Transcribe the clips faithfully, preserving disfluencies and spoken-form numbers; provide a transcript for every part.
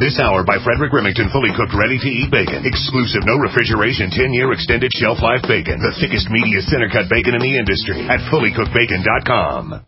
This hour by Frederick Remington, fully cooked, ready-to-eat bacon. Exclusive, no refrigeration, ten-year extended shelf life bacon. The thickest, meatiest center-cut bacon in the industry at fully cooked bacon dot com.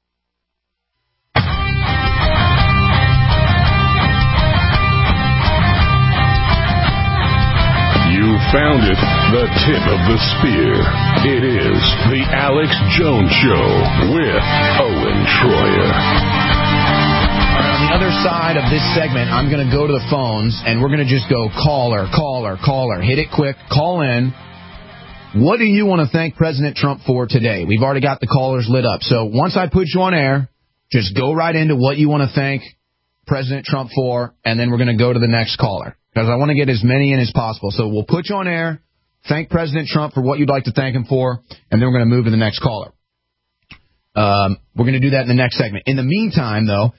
You found it, the tip of the spear. It is the Alex Jones Show with Owen Troyer. On the other side of this segment, I'm going to go to the phones, and we're going to just go caller, caller, caller. Hit it quick. Call in. What do you want to thank President Trump for today? We've already got the callers lit up. So once I put you on air, just go right into what you want to thank President Trump for, and then we're going to go to the next caller, because I want to get as many in as possible. So we'll put you on air, thank President Trump for what you'd like to thank him for, and then we're going to move to the next caller. Um, we're going to do that in the next segment. In the meantime, though,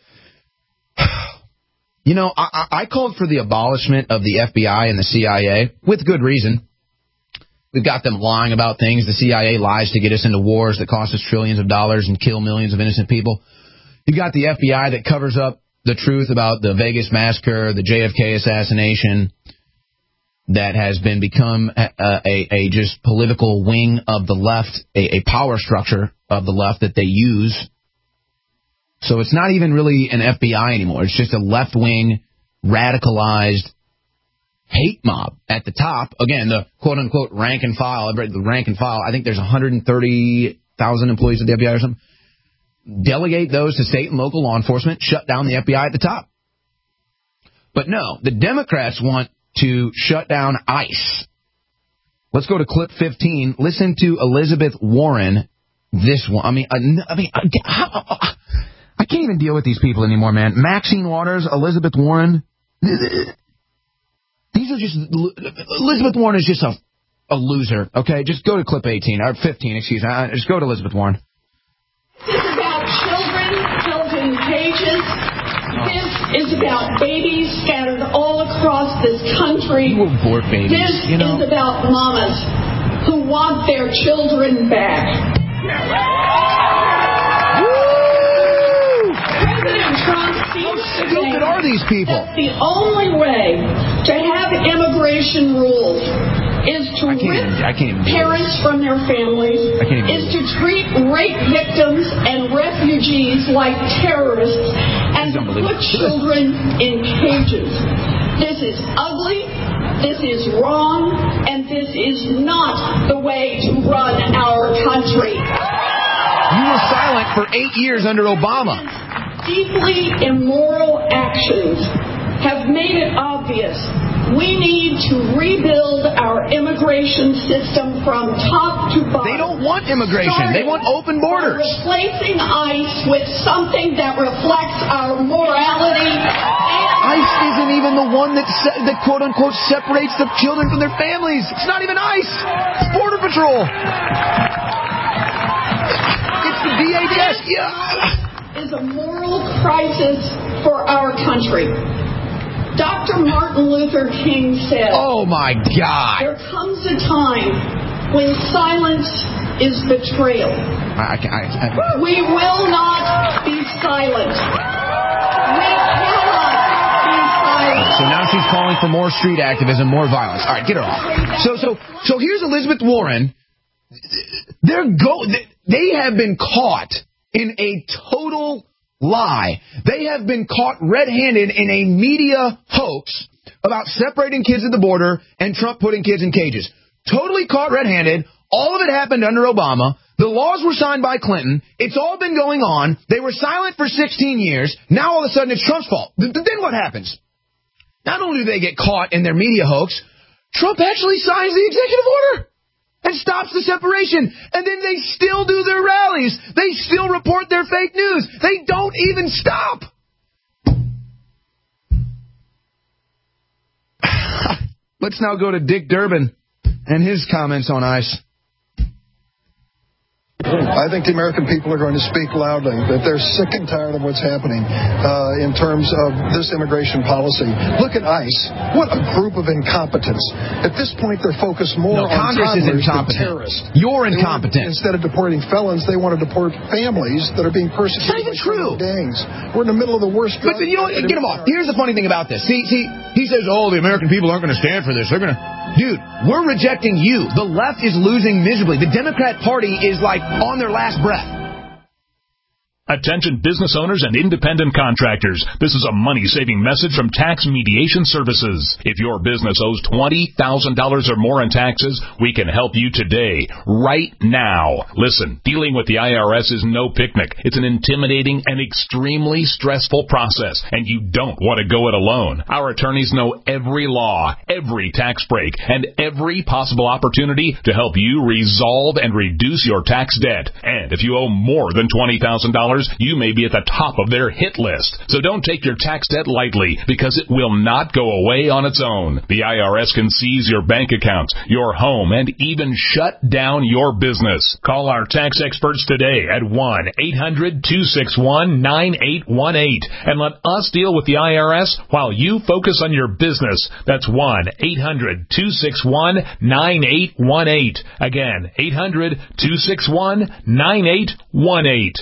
you know, I, I called for the abolishment of the F B I and the C I A with good reason. We've got them lying about things. The C I A lies to get us into wars that cost us trillions of dollars and kill millions of innocent people. You've got the F B I that covers up the truth about the Vegas massacre, the J F K assassination, that has been become a, a, a just political wing of the left, a, a power structure of the left that they use. So it's not even really an F B I anymore. It's just a left-wing, radicalized hate mob at the top. Again, the quote-unquote rank and file, the rank and file, I think there's one hundred thirty thousand employees at the F B I or something. Delegate those to state and local law enforcement, shut down the F B I at the top. But no, the Democrats want to shut down ICE. Let's go to clip fifteen. Listen to Elizabeth Warren. This one, I mean, I mean, how, I can't even deal with these people anymore, man. Maxine Waters, Elizabeth Warren. These are just, Elizabeth Warren is just a, a loser, okay? Just go to clip eighteen, or fifteen, excuse me. Just go to Elizabeth Warren. This is about children held in cages. This is about babies scattered all across this country. You abort babies, this you know? is about mamas who want their children back. President Trump seems How stupid are these people? that the only way to have immigration rules is to I can't rip even, I can't even parents from their families, I can't even is to treat rape victims and refugees like terrorists, and to put children in cages. This is ugly, this is wrong, and this is not the way to run our country. You were silent for eight years under Obama. Deeply immoral actions have made it obvious we need to rebuild our immigration system from top to bottom. They don't want immigration. They want open borders. Replacing ICE with something that reflects our morality. ICE isn't even the one that, se- that quote-unquote separates the children from their families. It's not even ICE. It's Border Patrol. It's the D H S. Yeah. Is a moral crisis for our country. Doctor Martin Luther King said, oh, my God. There comes a time when silence is betrayal. I, I, I, I, we will not be silent. We cannot be silent. So now she's calling for more street activism, more violence. All right, get her off. So, so, so here's Elizabeth Warren. They're go. They have been caught in a total lie. They have been caught red-handed in a media hoax about separating kids at the border and Trump putting kids in cages. Totally caught red-handed. All of it happened under Obama. The laws were signed by Clinton. It's all been going on. They were silent for sixteen years. Now all of a sudden it's Trump's fault. Then what happens? Not only do they get caught in their media hoax, Trump actually signs the executive order and stops the separation. And then they still do their rallies. They still report their fake news. They don't even stop. Let's now go to Dick Durbin and his comments on ICE. I think the American people are going to speak loudly, that they're sick and tired of what's happening uh, in terms of this immigration policy. Look at ICE. What a group of incompetents. At this point, they're focused more no, on Congress is incompetent. terrorists. You're incompetent. Want, instead of deporting felons, they want to deport families that are being persecuted. It's not even true. Gangs. We're in the middle of the worst. But you know, get him off. Here's the funny thing about this. See, see, he says, "Oh, the American people aren't going to stand for this. They're going to." Dude, we're rejecting you. The left is losing miserably. The Democrat Party is like on their last breath. Attention business owners and independent contractors. This is a money-saving message from Tax Mediation Services. If your business owes twenty thousand dollars or more in taxes, we can help you today, right now. Listen, dealing with the I R S is no picnic. It's an intimidating and extremely stressful process, and you don't want to go it alone. Our attorneys know every law, every tax break, and every possible opportunity to help you resolve and reduce your tax debt. And if you owe more than twenty thousand dollars, you may be at the top of their hit list. So don't take your tax debt lightly, because it will not go away on its own. The I R S can seize your bank accounts, your home, and even shut down your business. Call our tax experts today at one eight hundred two six one nine eight one eight and let us deal with the I R S while you focus on your business. That's one eight hundred two six one nine eight one eight. Again, eight hundred two six one nine eight one eight.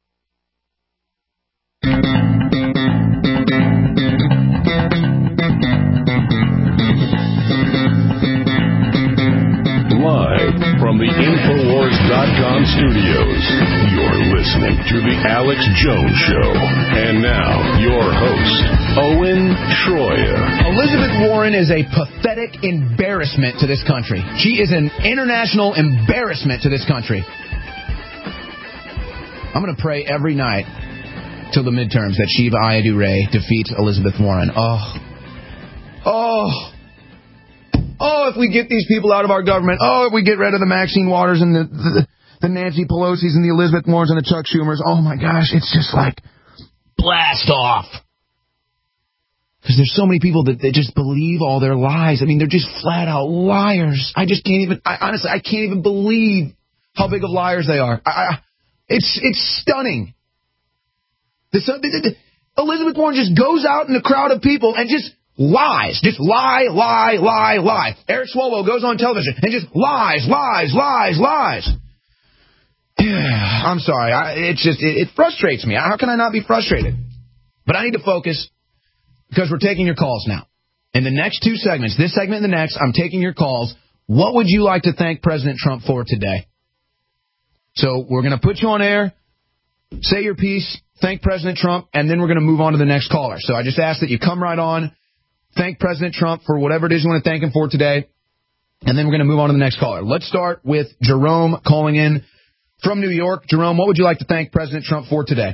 Live from the Infowars dot com studios, you're listening to The Alex Jones Show. And now, your host, Owen Shroyer. Elizabeth Warren is a pathetic embarrassment to this country. She is an international embarrassment to this country. I'm going to pray every night till the midterms that Shiva Ayyadurai defeats Elizabeth Warren. Oh. Oh. Oh, if we get these people out of our government. Oh, if we get rid of the Maxine Waters and the, the, the Nancy Pelosi's and the Elizabeth Warrens and the Chuck Schumers. Oh, my gosh. It's just like blast off. Because there's so many people that they just believe all their lies. I mean, they're just flat out liars. I just can't even, I, honestly, I can't even believe how big of liars they are. I, I, it's it's stunning. This, uh, Elizabeth Warren just goes out in a crowd of people and just lies. Just lie, lie, lie, lie. Eric Swalwell goes on television and just lies, lies, lies, lies. Yeah, I'm sorry. I, it's just, it, it frustrates me. How can I not be frustrated? But I need to focus because we're taking your calls now. In the next two segments, this segment and the next, I'm taking your calls. What would you like to thank President Trump for today? So we're going to put you on air, say your piece, thank President Trump, and then we're going to move on to the next caller. So I just ask that you come right on, thank President Trump for whatever it is you want to thank him for today, and then we're going to move on to the next caller. Let's start with Jerome calling in from New York. Jerome, what would you like to thank President Trump for today?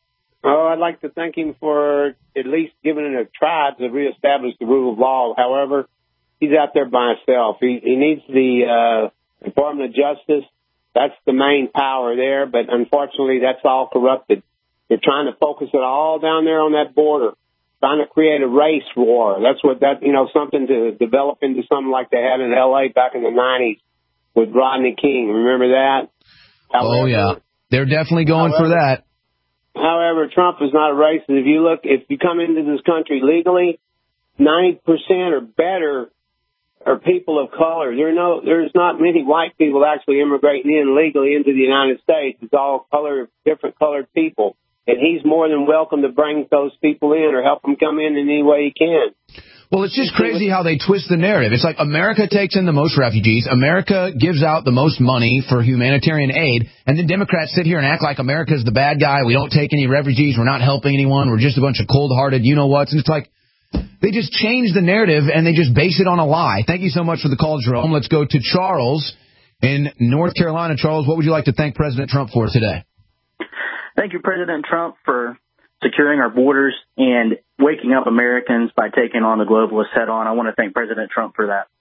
Oh, I'd like to thank him for at least giving it a try to reestablish the rule of law. However, he's out there by himself. He, he needs the uh, Department of Justice. That's the main power there, but unfortunately that's all corrupted. They're trying to focus it all down there on that border, trying to create a race war. That's what that, you know, something to develop into something like they had in L A back in the nineties with Rodney King. Remember that? However, oh, yeah. They're definitely going however, for that. However, Trump is not a racist. If you look, if you come into this country legally, ninety percent or better are people of color. There are no, there's not many white people actually immigrating in legally into the United States. It's all color, different colored people. And he's more than welcome to bring those people in or help them come in in any way he can. Well, it's just crazy how they twist the narrative. It's like America takes in the most refugees. America gives out the most money for humanitarian aid. And then Democrats sit here and act like America's the bad guy. We don't take any refugees. We're not helping anyone. We're just a bunch of cold-hearted you-know-whats. And it's like they just change the narrative and they just base it on a lie. Thank you so much for the call, Jerome. Let's go to Charles in North Carolina. Charles, what would you like to thank President Trump for today? Thank you, President Trump, for securing our borders and waking up Americans by taking on the globalists head on. I want to thank President Trump for that.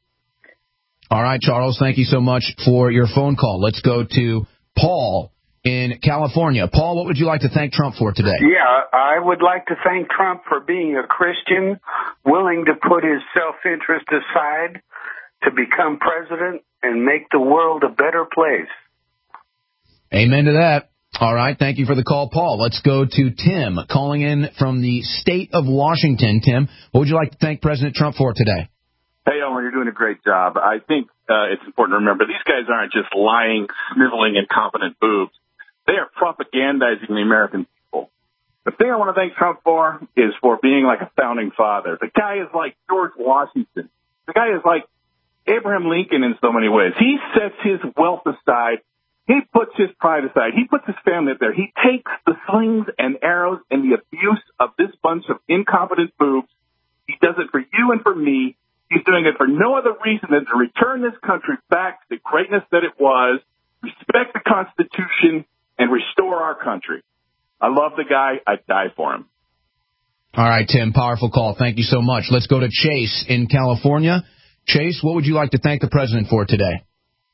All right, Charles, thank you so much for your phone call. Let's go to Paul in California. Paul, what would you like to thank Trump for today? Yeah, I would like to thank Trump for being a Christian, willing to put his self-interest aside to become president and make the world a better place. Amen to that. All right. Thank you for the call, Paul. Let's go to Tim calling in from the state of Washington. Tim, what would you like to thank President Trump for today? Hey, Owen, you're doing a great job. I think uh, it's important to remember these guys aren't just lying, sniveling, incompetent boobs. They are propagandizing the American people. The thing I want to thank Trump for is for being like a founding father. The guy is like George Washington. The guy is like Abraham Lincoln in so many ways. He sets his wealth aside. He puts his pride aside. He puts his family up there. He takes the slings and arrows and the abuse of this bunch of incompetent boobs. He does it for you and for me. He's doing it for no other reason than to return this country back to the greatness that it was, respect the Constitution, and restore our country. I love the guy. I'd die for him. All right, Tim, powerful call. Thank you so much. Let's go to Chase in California. Chase, what would you like to thank the president for today?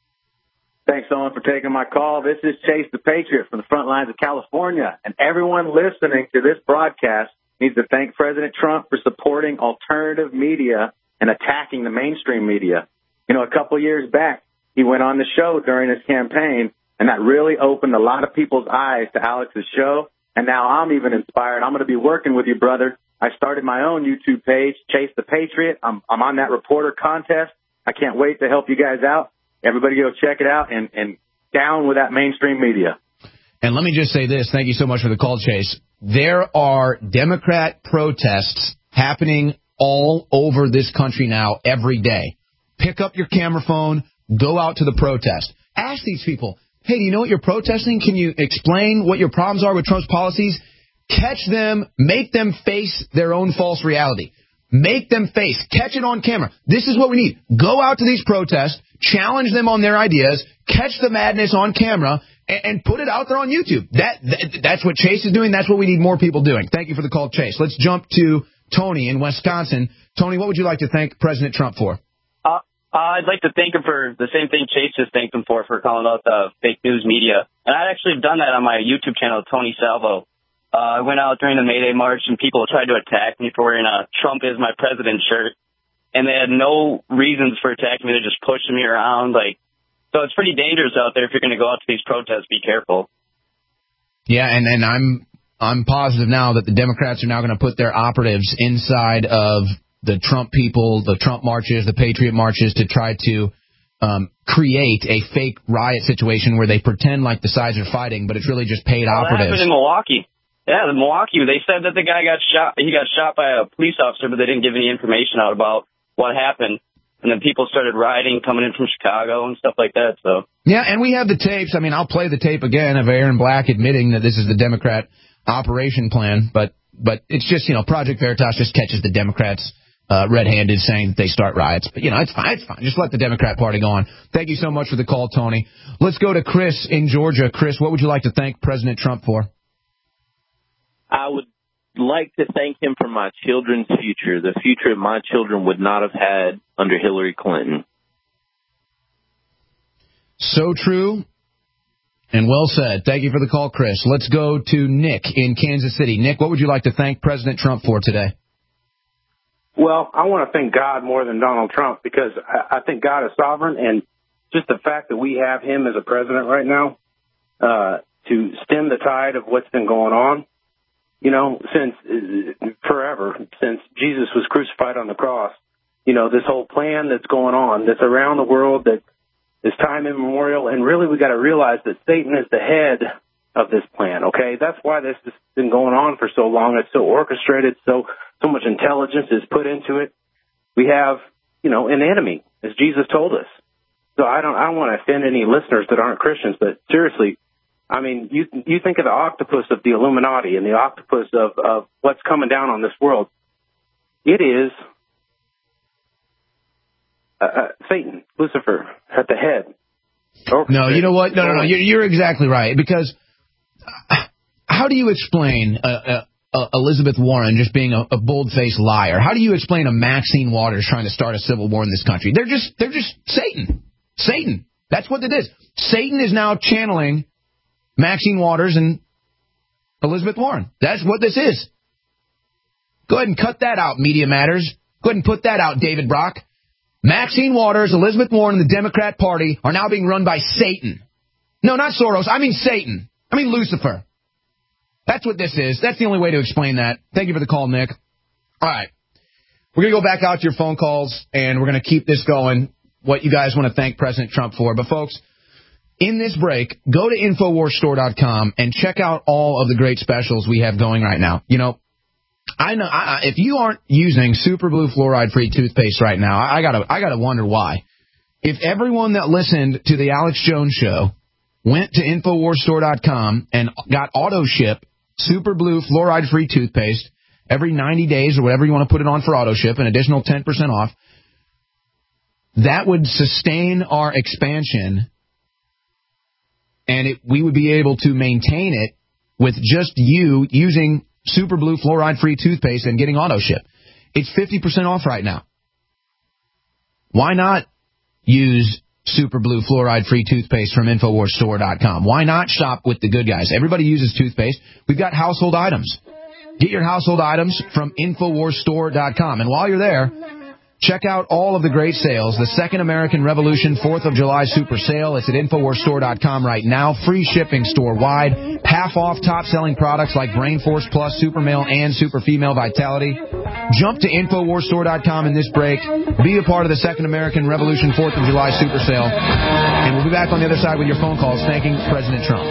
Thanks, Owen, for taking my call. This is Chase the Patriot from the front lines of California, and everyone listening to this broadcast needs to thank President Trump for supporting alternative media and attacking the mainstream media. You know, a couple years back, he went on the show during his campaign, and that really opened a lot of people's eyes to Alex's show. And now I'm even inspired. I'm going to be working with you, brother. I started my own YouTube page, Chase the Patriot. I'm, I'm on that reporter contest. I can't wait to help you guys out. Everybody go check it out and, and down with that mainstream media. And let me just say this. Thank you so much for the call, Chase. There are Democrat protests happening all over this country now every day. Pick up your camera phone. Go out to the protest. Ask these people, hey, do you know what you're protesting? Can you explain what your problems are with Trump's policies? Catch them. Make them face their own false reality. Make them face. Catch it on camera. This is what we need. Go out to these protests. Challenge them on their ideas. Catch the madness on camera. And, and put it out there on YouTube. That, that That's what Chase is doing. That's what we need more people doing. Thank you for the call, Chase. Let's jump to Tony in Wisconsin. Tony, what would you like to thank President Trump for? Uh, I'd like to thank him for the same thing Chase just thanked him for, for calling out the fake news media. And I'd actually done that on my YouTube channel, Tony Salvo. Uh, I went out during the May Day March, and people tried to attack me for wearing a Trump is my president shirt. And they had no reasons for attacking me. They're just pushing me around. Like, so it's pretty dangerous out there if you're going to go out to these protests. Be careful. Yeah, and, and I'm I'm positive now that the Democrats are now going to put their operatives inside of the Trump people, the Trump marches, the Patriot marches, to try to um, create a fake riot situation where they pretend like the sides are fighting, but it's really just paid well, operatives. That happened in Milwaukee. Yeah, in Milwaukee, they said that the guy got shot. He got shot by a police officer, but they didn't give any information out about what happened. And then people started rioting, coming in from Chicago and stuff like that. So yeah, and we have the tapes. I mean, I'll play the tape again of Aaron Black admitting that this is the Democrat operation plan, but but it's just, you know, Project Veritas just catches the Democrats uh, red-handed saying that they start riots. But, you know, it's fine. It's fine. Just let the Democrat Party go on. Thank you so much for the call, Tony. Let's go to Chris in Georgia. Chris, what would you like to thank President Trump for? I would like to thank him for my children's future, the future my children would not have had under Hillary Clinton. So true and well said. Thank you for the call, Chris. Let's go to Nick in Kansas City. Nick, what would you like to thank President Trump for today? Well, I want to thank God more than Donald Trump, because I, I think God is sovereign, and just the fact that we have him as a president right now uh, to stem the tide of what's been going on. You know, since uh, forever, since Jesus was crucified on the cross, you know, this whole plan that's going on, that's around the world, that is time immemorial. And really, we got to realize that Satan is the head of this plan. OK, that's why this has been going on for so long. It's so orchestrated. So so much intelligence is put into it. We have, you know, an enemy, as Jesus told us. So I don't I don't want to offend any listeners that aren't Christians. But seriously, I mean, you you think of the octopus of the Illuminati and the octopus of, of what's coming down on this world. It is uh, uh, Satan, Lucifer, at the head. No, you know what? No, no, no. You're, you're exactly right. Because how do you explain uh, uh, uh, Elizabeth Warren just being a, a bold-faced liar? How do you explain a Maxine Waters trying to start a civil war in this country? They're just they're just Satan. Satan. That's what it is. Satan is now channeling Maxine Waters and Elizabeth Warren. That's what this is. Go ahead and cut that out, Media Matters. Go ahead and put that out, David Brock. Maxine Waters, Elizabeth Warren, and the Democrat Party are now being run by Satan. No, not Soros. I mean Satan. I mean Lucifer. That's what this is. That's the only way to explain that. Thank you for the call, Nick. All right. We're going to go back out to your phone calls, and we're going to keep this going, what you guys want to thank President Trump for. But, folks, in this break, go to Infowars Store dot com and check out all of the great specials we have going right now. You know, I know I, if you aren't using Super Blue fluoride-free toothpaste right now, I, I gotta I gotta wonder why. If everyone that listened to the Alex Jones Show went to Infowars Store dot com and got auto ship Super Blue fluoride-free toothpaste every ninety days or whatever you want to put it on for auto ship, an additional ten percent off, that would sustain our expansion, and it, we would be able to maintain it with just you using Super Blue fluoride-free toothpaste and getting auto ship. It's fifty percent off right now. Why not use Super Blue fluoride-free toothpaste from Infowars Store dot com? Why not shop with the good guys? Everybody uses toothpaste. We've got household items. Get your household items from Infowars Store dot com. And while you're there, check out all of the great sales. The Second American Revolution fourth of July Super Sale. It's at Infowars Store dot com right now. Free shipping store-wide. Half off top-selling products like Brain Force Plus, Super Male, and Super Female Vitality. Jump to Infowars Store dot com in this break. Be a part of the Second American Revolution fourth of July Super Sale. And we'll be back on the other side with your phone calls thanking President Trump.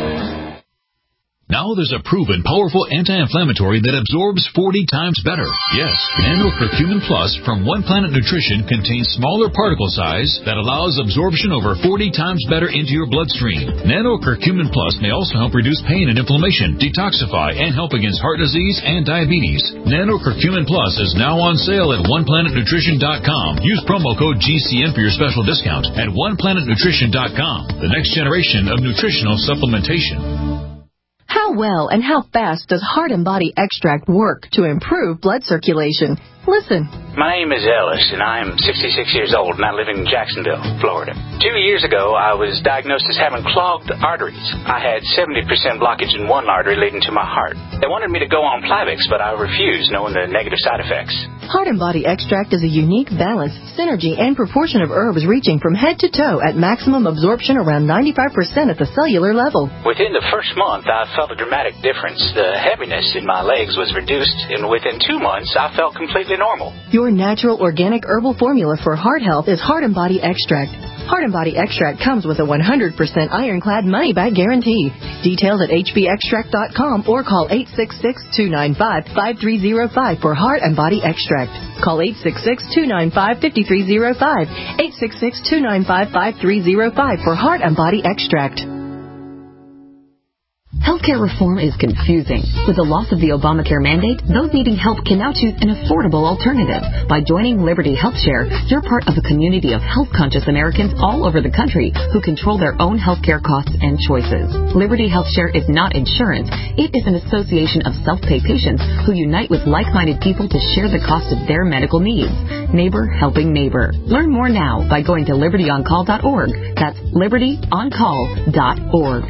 Now there's a proven, powerful anti-inflammatory that absorbs forty times better. Yes, Nano Curcumin Plus from One Planet Nutrition contains smaller particle size that allows absorption over forty times better into your bloodstream. Nano Curcumin Plus may also help reduce pain and inflammation, detoxify, and help against heart disease and diabetes. Nano Curcumin Plus is now on sale at one planet nutrition dot com. Use promo code G C N for your special discount at one planet nutrition dot com. The next generation of nutritional supplementation. How well and how fast does Heart and Body Extract work to improve blood circulation? Listen. My name is Ellis, and I am sixty-six years old, and I live in Jacksonville, Florida. Two years ago, I was diagnosed as having clogged arteries. I had seventy percent blockage in one artery leading to my heart. They wanted me to go on Plavix, but I refused, knowing the negative side effects. Heart and Body Extract is a unique balance, synergy, and proportion of herbs reaching from head to toe at maximum absorption around ninety-five percent at the cellular level. Within the first month, I felt a dramatic difference. The heaviness in my legs was reduced, and within two months, I felt completely normal. Your natural organic herbal formula for heart health is Heart and Body Extract. Heart and Body Extract comes with a one hundred percent ironclad money-back guarantee. Details at H B extract dot com or call eight six six, two nine five, five three zero five for Heart and Body Extract. Call eight six six, two nine five, five three zero five, eight six six, two nine five, five three zero five for Heart and Body Extract. Healthcare reform is confusing. With the loss of the Obamacare mandate, those needing help can now choose an affordable alternative. By joining Liberty HealthShare, you're part of a community of health-conscious Americans all over the country who control their own healthcare costs and choices. Liberty HealthShare is not insurance. It is an association of self-pay patients who unite with like-minded people to share the cost of their medical needs. Neighbor helping neighbor. Learn more now by going to liberty on call dot org. That's liberty on call dot org.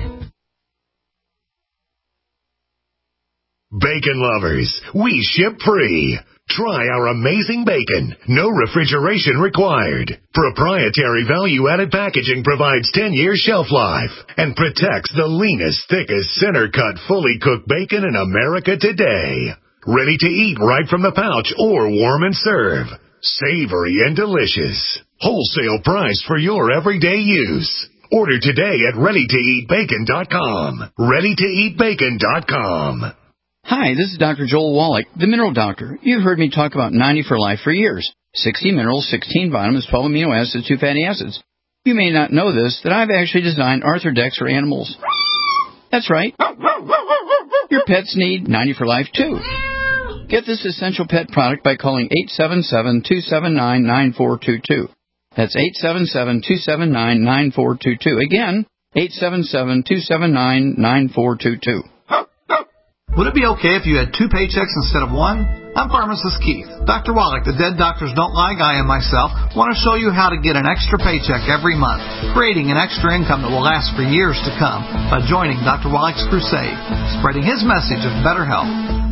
Bacon lovers, we ship free. Try our amazing bacon. No refrigeration required. Proprietary value-added packaging provides ten-year shelf life and protects the leanest, thickest, center-cut, fully cooked bacon in America today. Ready to eat right from the pouch or warm and serve. Savory and delicious. Wholesale price for your everyday use. Order today at ready to eat bacon dot com. ready to eat bacon dot com. Hi, this is Doctor Joel Wallach, the Mineral Doctor. You've heard me talk about ninety for Life for years. sixty minerals, sixteen vitamins, twelve amino acids, two fatty acids. You may not know this, that I've actually designed Arthrodex for animals. That's right. Your pets need ninety for Life, too. Get this essential pet product by calling eight seven seven, two seven nine, nine four two two. That's eight seven seven, two seven nine, nine four two two. Again, eight seven seven, two seven nine, nine four two two. Would it be okay if you had two paychecks instead of one? I'm Pharmacist Keith. Doctor Wallach, the Dead Doctors Don't Lie guy, and myself want to show you how to get an extra paycheck every month, creating an extra income that will last for years to come by joining Doctor Wallach's crusade, spreading his message of better health.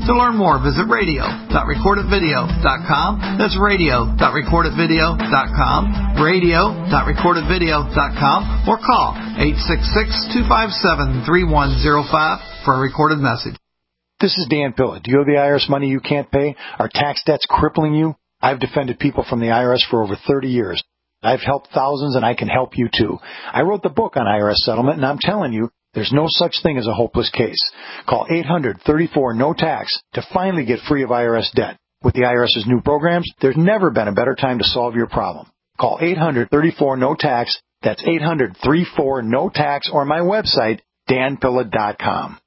To learn more, visit radio dot record it video dot com. That's radio dot record it video dot com, radio dot record it video dot com, or call eight six six, two five seven, three one zero five for a recorded message. This is Dan Pilla. Do you owe the I R S money you can't pay? Are tax debts crippling you? I've defended people from the I R S for over thirty years. I've helped thousands, and I can help you too. I wrote the book on I R S settlement, and I'm telling you, there's no such thing as a hopeless case. Call eight hundred, thirty-four, no tax to finally get free of I R S debt. With the IRS's new programs, there's never been a better time to solve your problem. Call eight hundred, thirty-four, no tax. That's eight hundred, thirty-four, no tax, or my website, dan pilla dot com.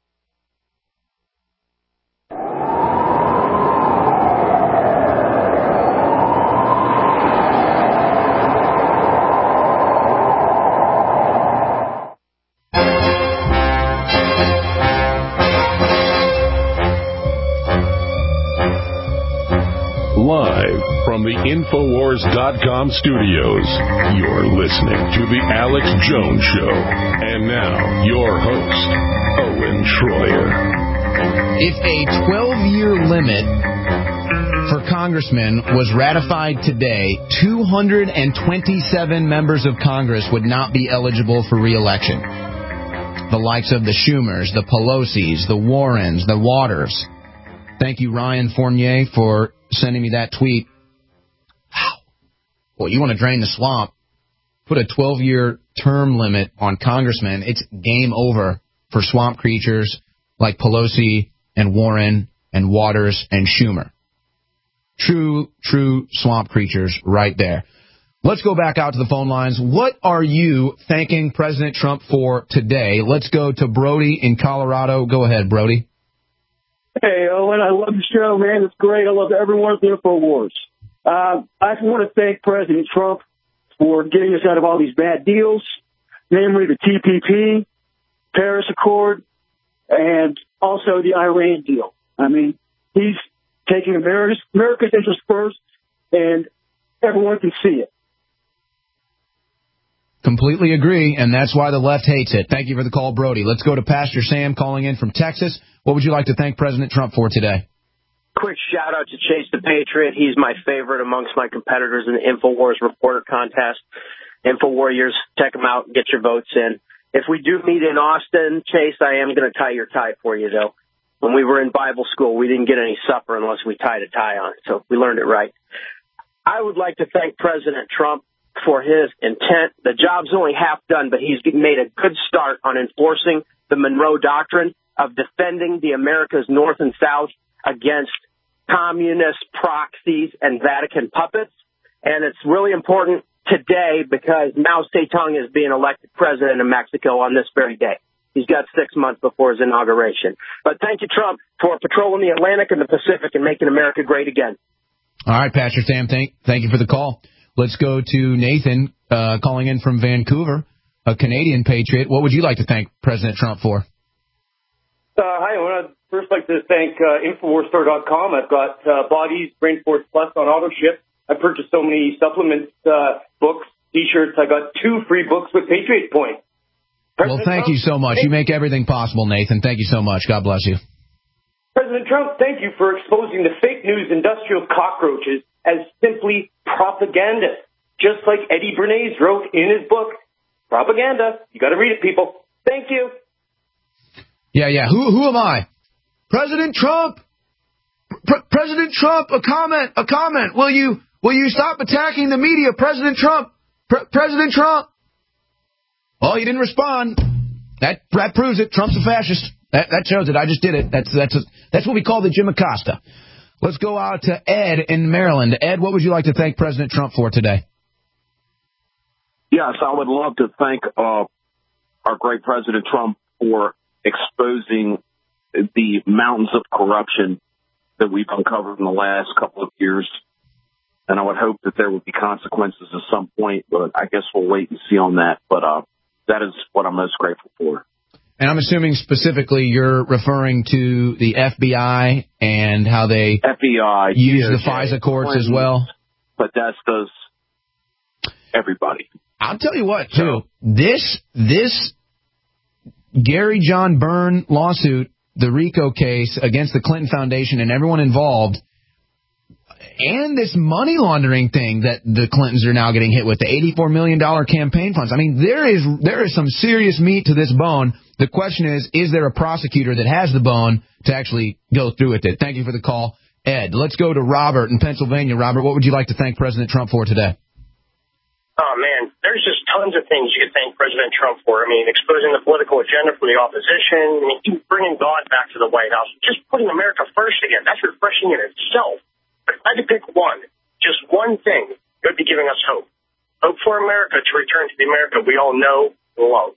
Live from the Infowars dot com studios, you're listening to The Alex Jones Show. And now, your host, Owen Schroyer. If a twelve-year limit for congressmen was ratified today, two hundred twenty-seven members of Congress would not be eligible for re-election. The likes of the Schumers, the Pelosi's, the Warrens, the Waters. Thank you, Ryan Fournier, for sending me that tweet. Wow. Well, you want to drain the swamp, put a twelve-year term limit on congressmen, it's game over for swamp creatures like Pelosi and Warren and Waters and Schumer. True, true swamp creatures right there. Let's go back out to the phone lines. What are you thanking President Trump for today? Let's go to Brody in Colorado. Go ahead, Brody. Hey, Owen, I love the show, man. It's great. I love everyone at the InfoWars. Uh, I want to thank President Trump for getting us out of all these bad deals, namely the T P P, Paris Accord, and also the Iran deal. I mean, he's taking America's, America's interest first, and everyone can see it. Completely agree, and that's why the left hates it. Thank you for the call, Brody. Let's go to Pastor Sam calling in from Texas. What would you like to thank President Trump for today? Quick shout-out to Chase the Patriot. He's my favorite amongst my competitors in the InfoWars Reporter Contest. InfoWarriors, check him out and get your votes in. If we do meet in Austin, Chase, I am going to tie your tie for you, though. When we were in Bible school, we didn't get any supper unless we tied a tie on, so we learned it right. I would like to thank President Trump for his intent. The job's only half done, but he's made a good start on enforcing the Monroe Doctrine of defending the Americas North and South against communist proxies and Vatican puppets. And it's really important today because Mao Zedong is being elected president of Mexico on this very day. He's got six months before his inauguration. But thank you, Trump, for patrolling the Atlantic and the Pacific and making America great again. All right, Pastor Sam, thank, thank you for the call. Let's go to Nathan uh, calling in from Vancouver, a Canadian patriot. What would you like to thank President Trump for? Uh, hi, I want to first like to thank uh, Infowars Store dot com. I've got uh, Bodies, Brain Force Plus on auto ship. I purchased so many supplements, uh, books, T-shirts. I got two free books with Patriot Points. Well, thank you so much. You make everything possible, Nathan. Thank you so much. God bless you. President Trump, thank you for exposing the fake news industrial cockroaches as simply propaganda, just like Eddie Bernays wrote in his book, Propaganda. You got to read it, people. Thank you. Yeah, yeah. Who who am I? President Trump. Pre- President Trump. A comment. A comment. Will you will you stop attacking the media, President Trump? Pre- President Trump. Oh, he didn't respond. That that proves it. Trump's a fascist. That that shows it. I just did it. That's that's a, that's what we call the Jim Acosta. Let's go out to Ed in Maryland. Ed, what would you like to thank President Trump for today? Yes, I would love to thank uh, our great President Trump for exposing the mountains of corruption that we've uncovered in the last couple of years. And I would hope that there would be consequences at some point, but I guess we'll wait and see on that. But uh, that is what I'm most grateful for. And I'm assuming specifically you're referring to the F B I and how they F B I use D O J, the FISA courts Clinton, as well. But that's those everybody. I'll tell you what, too. This this Gary John Byrne lawsuit the RICO case against the Clinton Foundation and everyone involved, and this money laundering thing that the Clintons are now getting hit with, the eighty-four million dollars campaign funds. I mean, there is there is some serious meat to this bone. The question is, is there a prosecutor that has the bone to actually go through with it? Thank you for the call, Ed. Let's go to Robert in Pennsylvania. Robert, what would you like to thank President Trump for today? Oh, man, there's just tons of things you could thank President Trump for. I mean, exposing the political agenda for the opposition, I mean, even bringing God back to the White House, just putting America first again. That's refreshing in itself. But if I had to pick one, just one thing, it would be giving us hope. Hope for America to return to the America we all know and love.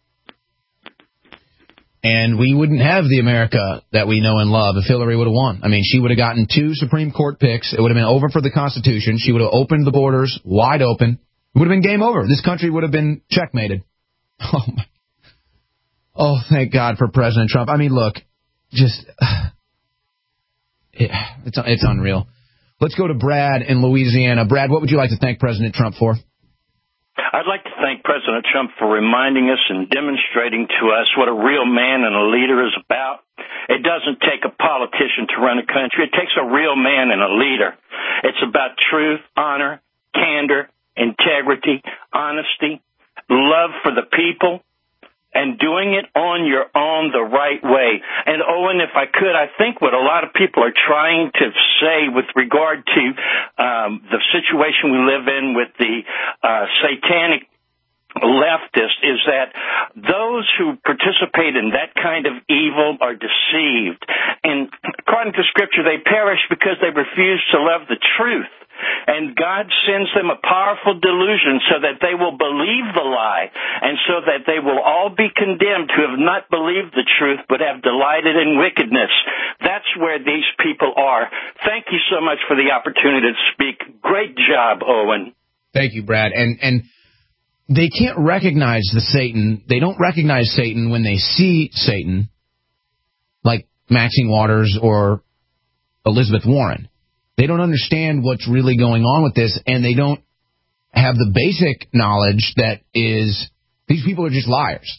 And we wouldn't have the America that we know and love if Hillary would have won. I mean, she would have gotten two Supreme Court picks. It would have been over for the Constitution. She would have opened the borders wide open. It would have been game over. This country would have been checkmated. Oh, my. Oh, thank God for President Trump. I mean, look, just, it, it's, it's unreal. Let's go to Brad in Louisiana. Brad, what would you like to thank President Trump for? I'd like to thank President Trump for reminding us and demonstrating to us what a real man and a leader is about. It doesn't take a politician to run a country. It takes a real man and a leader. It's about truth, honor, candor, integrity, honesty, love for the people, and doing it on your own the right way. And, Owen, if I could, I think what a lot of people are trying to say with regard to um, the situation we live in with the uh, satanic leftist is that those who participate in that kind of evil are deceived. And according to Scripture, they perish because they refuse to love the truth. And God sends them a powerful delusion so that they will believe the lie and so that they will all be condemned who have not believed the truth but have delighted in wickedness. That's where these people are. Thank you so much for the opportunity to speak. Great job, Owen. Thank you, Brad. And and they can't recognize the Satan. They don't recognize Satan when they see Satan, like Maxine Waters or Elizabeth Warren. They don't understand what's really going on with this, and they don't have the basic knowledge that is these people are just liars.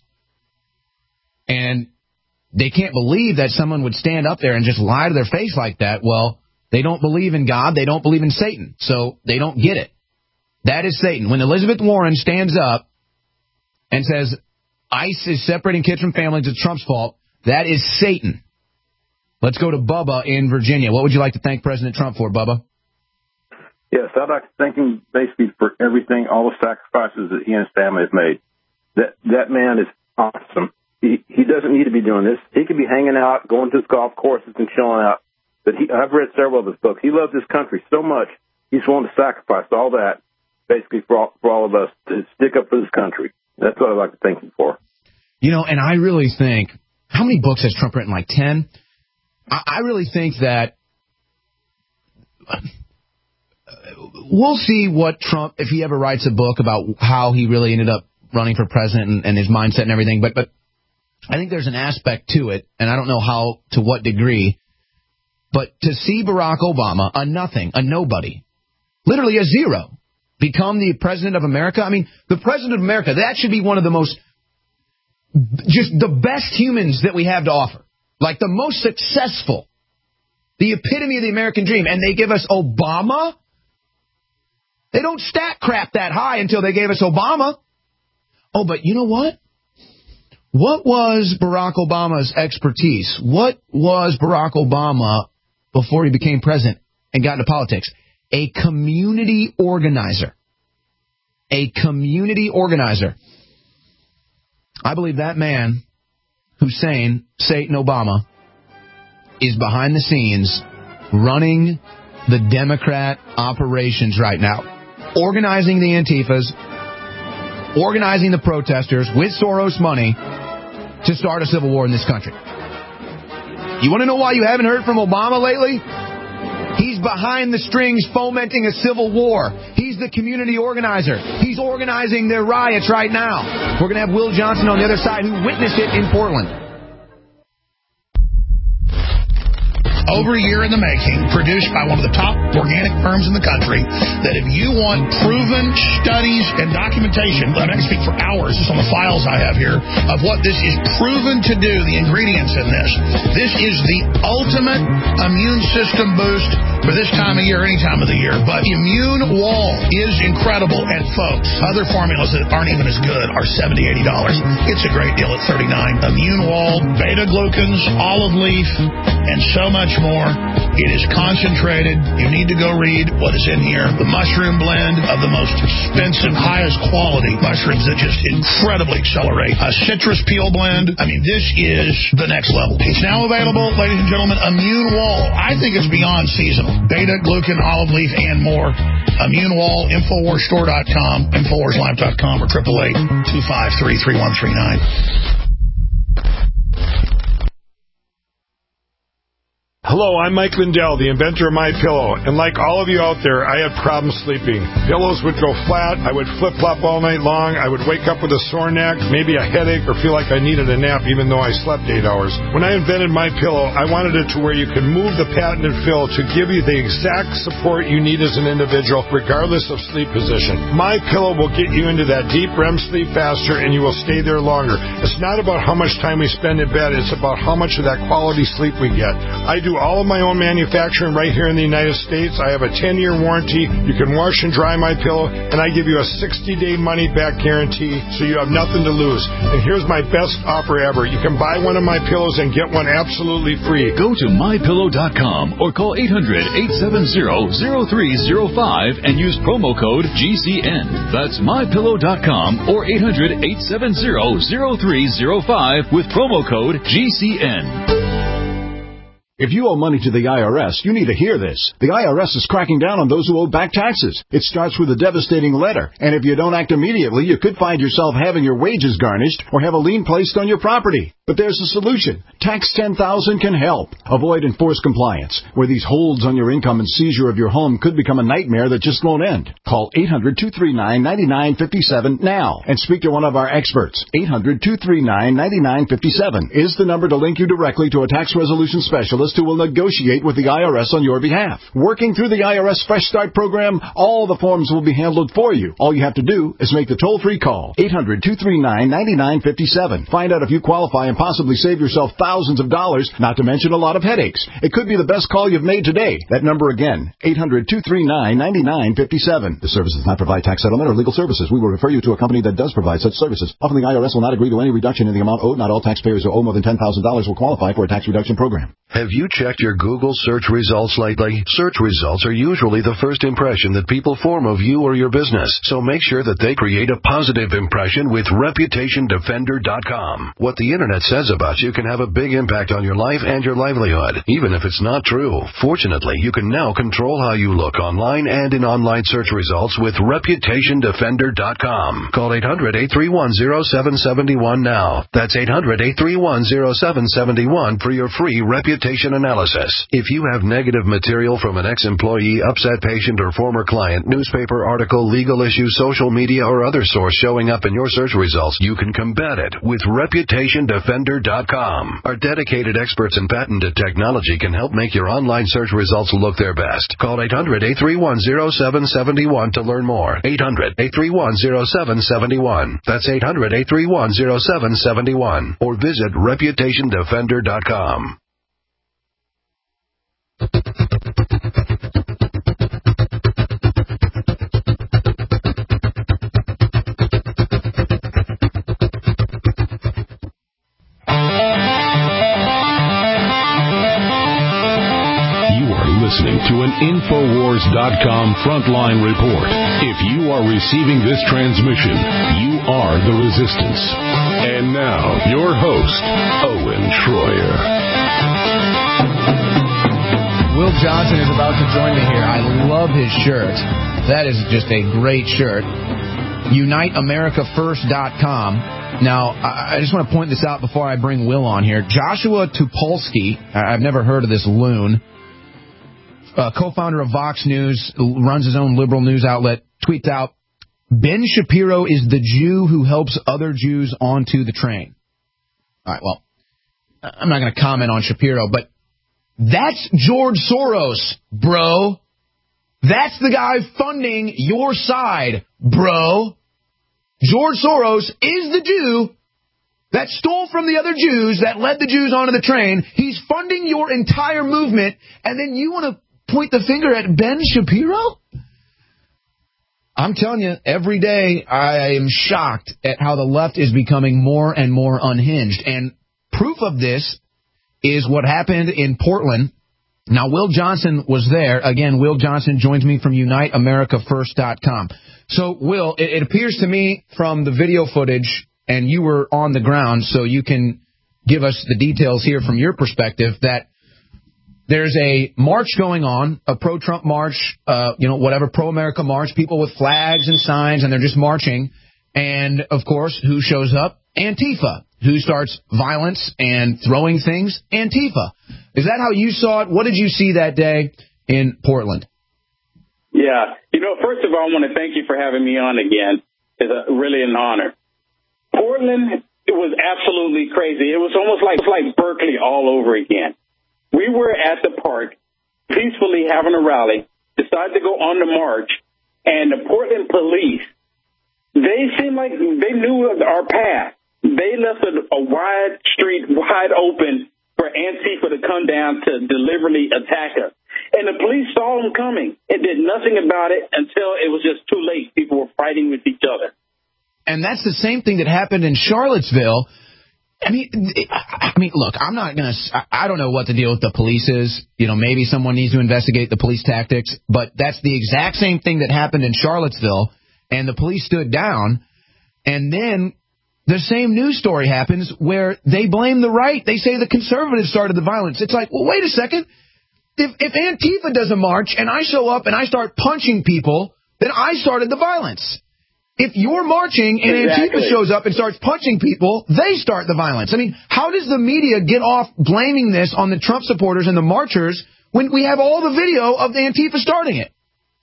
And they can't believe that someone would stand up there and just lie to their face like that. Well, they don't believe in God. They don't believe in Satan, so they don't get it. That is Satan. When Elizabeth Warren stands up and says ICE is separating kids from families, it's Trump's fault, that is Satan. Let's go to Bubba in Virginia. What would you like to thank President Trump for, Bubba? Yes, I'd like to thank him basically for everything, all the sacrifices that he and his family have made. That that man is awesome. He he doesn't need to be doing this. He could be hanging out, going to his golf courses and chilling out. But he, I've read several of his books. He loves this country so much, he's willing to sacrifice all that basically for all, for all of us to stick up for this country. That's what I'd like to thank him for. You know, and I really think, how many books has Trump written? Like ten? I really think that we'll see what Trump, if he ever writes a book about how he really ended up running for president and, and his mindset and everything. But but I think there's an aspect to it, and I don't know how, to what degree. But to see Barack Obama, a nothing, a nobody, literally a zero, become the president of America. I mean, the president of America, that should be one of the most, just the best humans that we have to offer. Like the most successful, the epitome of the American dream. And they give us Obama? They don't stack crap that high until they gave us Obama. Oh, but you know what? What was Barack Obama's expertise? What was Barack Obama before he became president and got into politics? A community organizer. A community organizer. I believe that man, Hussein Satan Obama, is behind the scenes running the Democrat operations right now, organizing the Antifas, organizing the protesters with Soros money to start a civil war in this country. You want to know why you haven't heard from Obama lately? He's behind the strings fomenting a civil war. He's the community organizer. He's organizing their riots right now. We're going to have Will Johnson on the other side, who witnessed it in Portland. over a year in the making, produced by one of the top organic firms in the country, that if you want proven studies and documentation, I can speak for hours just on the files I have here, of what this is proven to do, the ingredients in this. This is the ultimate immune system boost for this time of year, any time of the year. But Immune Wall is incredible. And folks, other formulas that aren't even as good are seventy dollars, eighty dollars. It's a great deal at thirty-nine dollars. Immune Wall, beta-glucans, olive leaf, and so much more. It is concentrated. You need to go read what is in here. The mushroom blend of the most expensive, highest quality mushrooms that just incredibly accelerate. A citrus peel blend. I mean, this is the next level. It's now available, ladies and gentlemen, Immune Wall. I think it's beyond seasonal. Beta-glucan, olive leaf, and more. Immune Wall, Infowars Store dot com, Infowars Live dot com, or eight eight eight, two five three, three one three nine. Hello, I'm Mike Lindell, the inventor of MyPillow, and like all of you out there, I had problems sleeping. Pillows would go flat, I would flip-flop all night long, I would wake up with a sore neck, maybe a headache, or feel like I needed a nap even though I slept eight hours. When I invented MyPillow, I wanted it to where you could move the patented fill to give you the exact support you need as an individual, regardless of sleep position. MyPillow will get you into that deep R E M sleep faster, and you will stay there longer. It's not about how much time we spend in bed, it's about how much of that quality sleep we get. I do all of my own manufacturing right here in the United States. I have a ten-year warranty. You can wash and dry my pillow, and I give you a sixty-day money-back guarantee, so you have nothing to lose. And here's my best offer ever. You can buy one of my pillows and get one absolutely free. Go to my pillow dot com or call eight hundred, eight seven zero, zero three zero five and use promo code G C N. That's my pillow dot com or eight hundred, eight seven zero, zero three zero five with promo code G C N. If you owe money to the I R S, you need to hear this. The I R S is cracking down on those who owe back taxes. It starts with a devastating letter, and if you don't act immediately, you could find yourself having your wages garnished or have a lien placed on your property. But there's a solution. Tax ten thousand can help. Avoid enforced compliance, where these holds on your income and seizure of your home could become a nightmare that just won't end. Call eight hundred, two three nine, nine nine five seven now and speak to one of our experts. eight hundred, two three nine, nine nine five seven is the number to link you directly to a tax resolution specialist who will negotiate with the I R S on your behalf. Working through the I R S Fresh Start program, all the forms will be handled for you. All you have to do is make the toll-free call. eight hundred, two three nine, nine nine five seven. Find out if you qualify and possibly save yourself thousands of dollars, not to mention a lot of headaches. It could be the best call you've made today. That number again, eight hundred, two three nine, nine nine five seven. The service does not provide tax settlement or legal services. We will refer you to a company that does provide such services. Often the I R S will not agree to any reduction in the amount owed. Not all taxpayers who owe more than ten thousand dollars will qualify for a tax reduction program. Have you checked your Google search results lately? Search results are usually the first impression that people form of you or your business, so make sure that they create a positive impression with reputation defender dot com. What the internet says about you can have a big impact on your life and your livelihood, even if it's not true. Fortunately, you can now control how you look online and in online search results with reputation defender dot com. Call eight hundred, eight three one, zero seven seven one now. That's eight hundred, eight three one, zero seven seven one for your free reputation analysis. If you have negative material from an ex-employee, upset patient, or former client, newspaper article, legal issue, social media, or other source showing up in your search results, you can combat it with reputation defender dot com. Our dedicated experts in patented technology can help make your online search results look their best. Call eight hundred, eight three one, zero seven seven one to learn more. eight hundred, eight three one, zero seven seven one. That's eight hundred, eight three one, zero seven seven one. Or visit reputation defender dot com. Listening to an Infowars dot com frontline report. If you are receiving this transmission, you are the resistance. And now, your host, Owen Schroyer. Will Johnson is about to join me here. I love his shirt. That is just a great shirt. unite america first dot com. Now, I just want to point this out before I bring Will on here. Joshua Topolsky, I've never heard of this loon, Uh, co-founder of Vox News, runs his own liberal news outlet, tweets out, Ben Shapiro is the Jew who helps other Jews onto the train. All right, well, I'm not going to comment on Shapiro, but That's George Soros, bro. That's the guy funding your side, bro. George Soros is the Jew that stole from the other Jews, that led the Jews onto the train. He's funding your entire movement, and then you want to point the finger at Ben Shapiro? I'm telling you, every day I am shocked at how the left is becoming more and more unhinged. And proof of this is what happened in Portland. Now, Will Johnson was there. Again, Will Johnson joins me from Unite America First dot com. So, Will, it, it appears to me from the video footage, and you were on the ground, so you can give us the details here from your perspective, that there's a march going on, a pro-Trump march, uh, you know, whatever, pro-America march, people with flags and signs, and they're just marching. And, of course, who shows up? Antifa. Who starts violence and throwing things? Antifa. Is that how you saw it? What did you see that day in Portland? Yeah. You know, first of all, I want to thank you for having me on again. It's a, really an honor. Portland, it was absolutely crazy. It was almost like, like Berkeley all over again. We were at the park, peacefully having a rally, decided to go on the march, and the Portland police, they seemed like they knew our path. They left a, a wide street wide open for Antifa to come down to deliberately attack us. And the police saw them coming and did nothing about it until it was just too late. People were fighting with each other. And that's the same thing that happened in Charlottesville. I mean, I mean, look, I'm not going to, I don't know what the deal with the police is. You know, maybe someone needs to investigate the police tactics, but that's the exact same thing that happened in Charlottesville, and the police stood down, and then the same news story happens where they blame the right. They say the conservatives started the violence. It's like, well, wait a second. If, if Antifa does a march and I show up and I start punching people, then I started the violence. If you're marching and exactly. Antifa shows up and starts punching people, they start the violence. I mean, how does the media get off blaming this on the Trump supporters and the marchers when we have all the video of the Antifa starting it?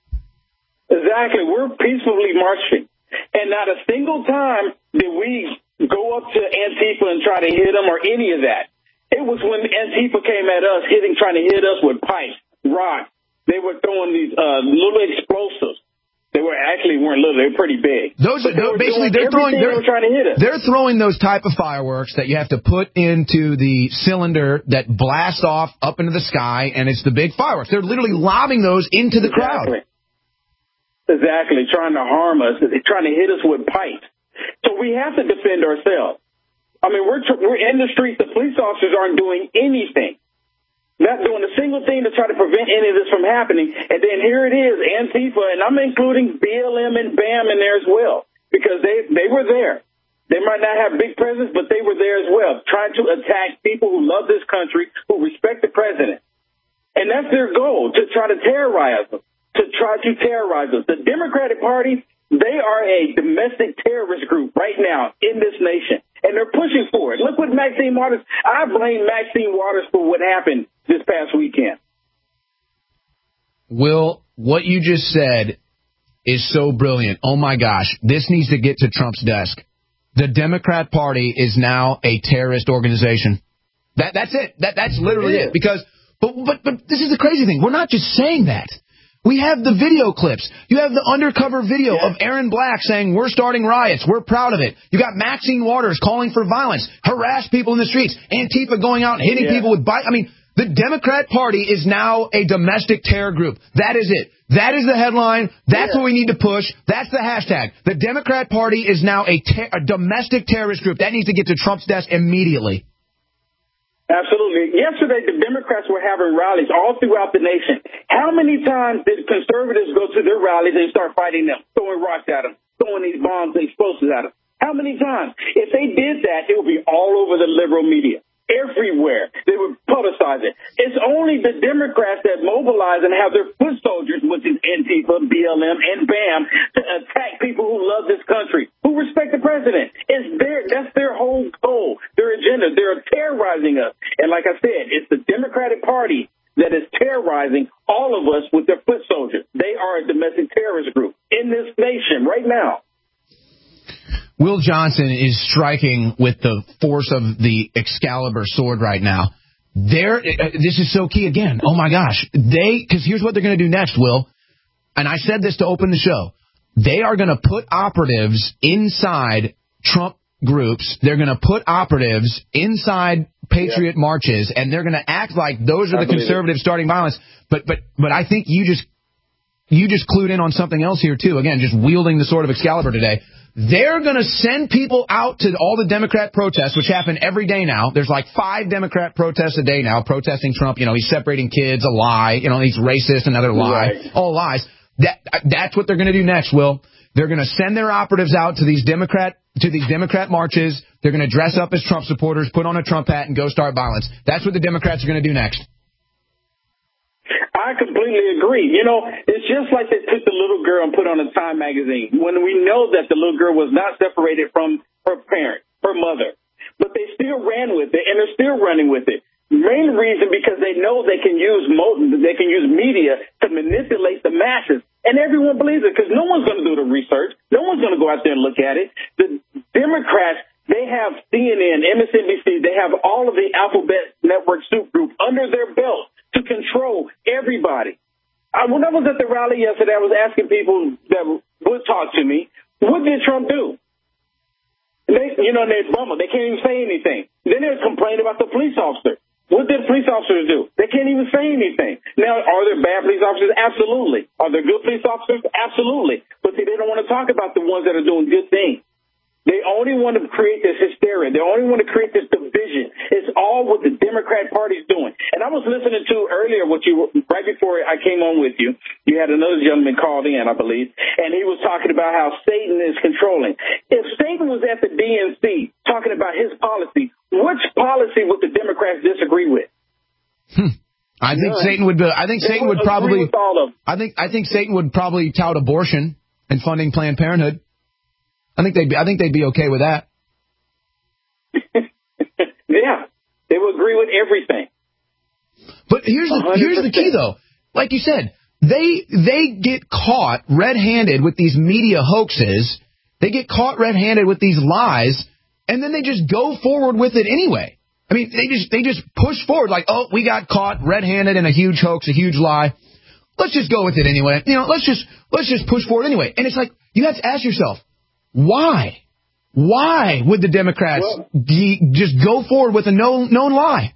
Exactly. We're peacefully marching. And not a single time did we go up to Antifa and try to hit them or any of that. It was when Antifa came at us, hitting, trying to hit us with pipes, rocks. They were throwing these uh, little explosives. They were actually weren't little; they were pretty big. Those they no, basically they're throwing they're, they were trying to hit us. They're throwing those type of fireworks that you have to put into the cylinder that blasts off up into the sky, and it's the big fireworks. They're literally lobbing those into the exactly. crowd. Exactly, trying to harm us, trying to hit us with pipes. So we have to defend ourselves. I mean, we're we're in the streets. The police officers aren't doing anything. Not doing a single thing to try to prevent any of this from happening. And then here it is, Antifa, and I'm including B L M and BAM in there as well, because they, they were there. They might not have big presence, but they were there as well, trying to attack people who love this country, who respect the president. And that's their goal, to try to terrorize them, to try to terrorize us. The Democratic Party, they are a domestic terrorist group right now in this nation, and they're pushing for it. Look what Maxine Waters, I blame Maxine Waters for what happened this past weekend. Will, what you just said is so brilliant. Oh, my gosh. This needs to get to Trump's desk. The Democrat Party is now a terrorist organization. That That's it. That That's literally it. it. Because, but, but, but this is the crazy thing. We're not just saying that. We have the video clips. You have the undercover video yeah. of Aaron Black saying, we're starting riots. We're proud of it. You got Maxine Waters calling for violence, harass people in the streets, Antifa going out and hitting yeah. people with bikes. I mean, the Democrat Party is now a domestic terror group. That is it. That is the headline. That's yeah. what we need to push. That's the hashtag. The Democrat Party is now a, ter- a domestic terrorist group. That needs to get to Trump's desk immediately. Absolutely. Yesterday, the Democrats were having rallies all throughout the nation. How many times did conservatives go to their rallies and start fighting them, throwing rocks at them, throwing these bombs and explosives at them? How many times? If they did that, it would be all over the liberal media. Everywhere. They would publicize it. It's only the Democrats that mobilize and have their foot soldiers, which is Antifa, B L M, and BAM, to attack people who love this country, who respect the president. It's their, that's their whole goal, their agenda. They're terrorizing us. And like I said, it's the Democratic Party that is terrorizing all of us with their foot soldiers. They are a domestic terrorist group in this nation right now. Will Johnson is striking with the force of the Excalibur sword right now. They're, this is so key again. Oh, my gosh. They, because here's what they're going to do next, Will. And I said this to open the show. They are going to put operatives inside Trump groups. They're going to put operatives inside Patriot yeah. marches, and they're going to act like those are I the conservatives it. starting violence. But but but I think you just you just clued in on something else here, too. Again, just wielding the sword of Excalibur today. They're going to send people out to all the Democrat protests, which happen every day now. There's like five Democrat protests a day now protesting Trump. You know, he's separating kids, a lie. You know, he's racist, another lie. Right. All lies. That That's what they're going to do next, Will. They're going to send their operatives out to these Democrat to these Democrat marches. They're going to dress up as Trump supporters, put on a Trump hat, and go start violence. That's what the Democrats are going to do next. I completely agree. You know, it's just like they took the little girl and put on a Time magazine when we know that the little girl was not separated from her parent, her mother. But they still ran with it, and they're still running with it. Main reason because they know they can use mo- they can use media to manipulate the masses, and everyone believes it because no one's going to do the research. No one's going to go out there and look at it. The Democrats, they have C N N, M S N B C, they have all of the Alphabet Network soup group under their belt to control everybody. I, when I was at the rally yesterday, I was asking people that would talk to me, what did Trump do? They, you know, they bumble. They can't even say anything. Then they're complaining about the police officer. What did police officers do? They can't even say anything. Now, are there bad police officers? Absolutely. Are there good police officers? Absolutely. But see, they don't want to talk about the ones that are doing good things. They only want to create this hysteria. They only want to create this division. It's all what the Democrat Party's doing. And I was listening to earlier what you right before I came on with you. You had another gentleman called in, I believe, and he was talking about how Satan is controlling. If Satan was at the D N C talking about his policy, which policy would the Democrats disagree with? Hmm. I think yeah. Satan would. Be, I think they Satan would, would probably. I think. I think Satan would probably tout abortion and funding Planned Parenthood. I think they'd be, I think they'd be okay with that. Yeah, they would agree with everything. But here's the one hundred percent. Here's the key, though. Like you said, they they get caught red-handed with these media hoaxes. They get caught red-handed with these lies, and then they just go forward with it anyway. I mean, they just they just push forward like, oh, we got caught red-handed in a huge hoax, a huge lie. Let's just go with it anyway. You know, let's just let's just push forward anyway. And it's like you have to ask yourself. Why? Why would the Democrats well, de- just go forward with a known, known lie?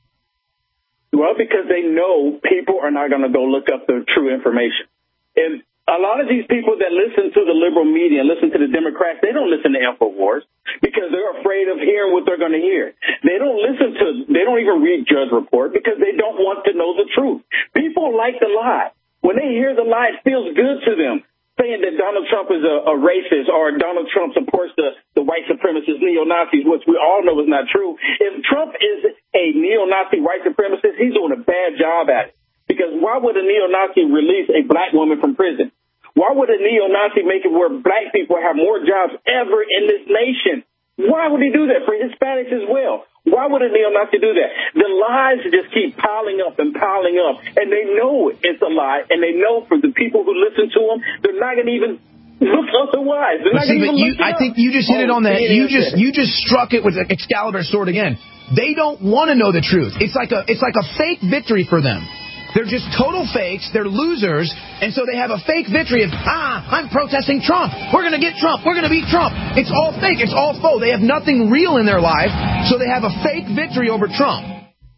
Well, because they know people are not going to go look up the true information. And a lot of these people that listen to the liberal media and listen to the Democrats, they don't listen to InfoWars because they're afraid of hearing what they're going to hear. They don't listen to, they don't even read Judge Report because they don't want to know the truth. People like the lie. When they hear the lie, it feels good to them. Saying that Donald Trump is a, a racist or Donald Trump supports the, the white supremacist neo-Nazis, which we all know is not true. If Trump is a neo-Nazi white supremacist, he's doing a bad job at it. Because why would a neo-Nazi release a black woman from prison? Why would a neo-Nazi make it where black people have more jobs ever in this nation? Why would he do that for Hispanics as well? Why would a neo-Nazi do that? The lies just keep piling up and piling up, and they know it's a lie, and they know for the people who listen to them, they're not going to even look otherwise. They're not see, even you, I think you just hit oh, it on the head. You just you just struck it with Excalibur sword again. They don't want to know the truth. It's like a it's like a fake victory for them. They're just total fakes. They're losers. And so they have a fake victory of, ah, I'm protesting Trump. We're going to get Trump. We're going to beat Trump. It's all fake. It's all faux. They have nothing real in their life. So they have a fake victory over Trump.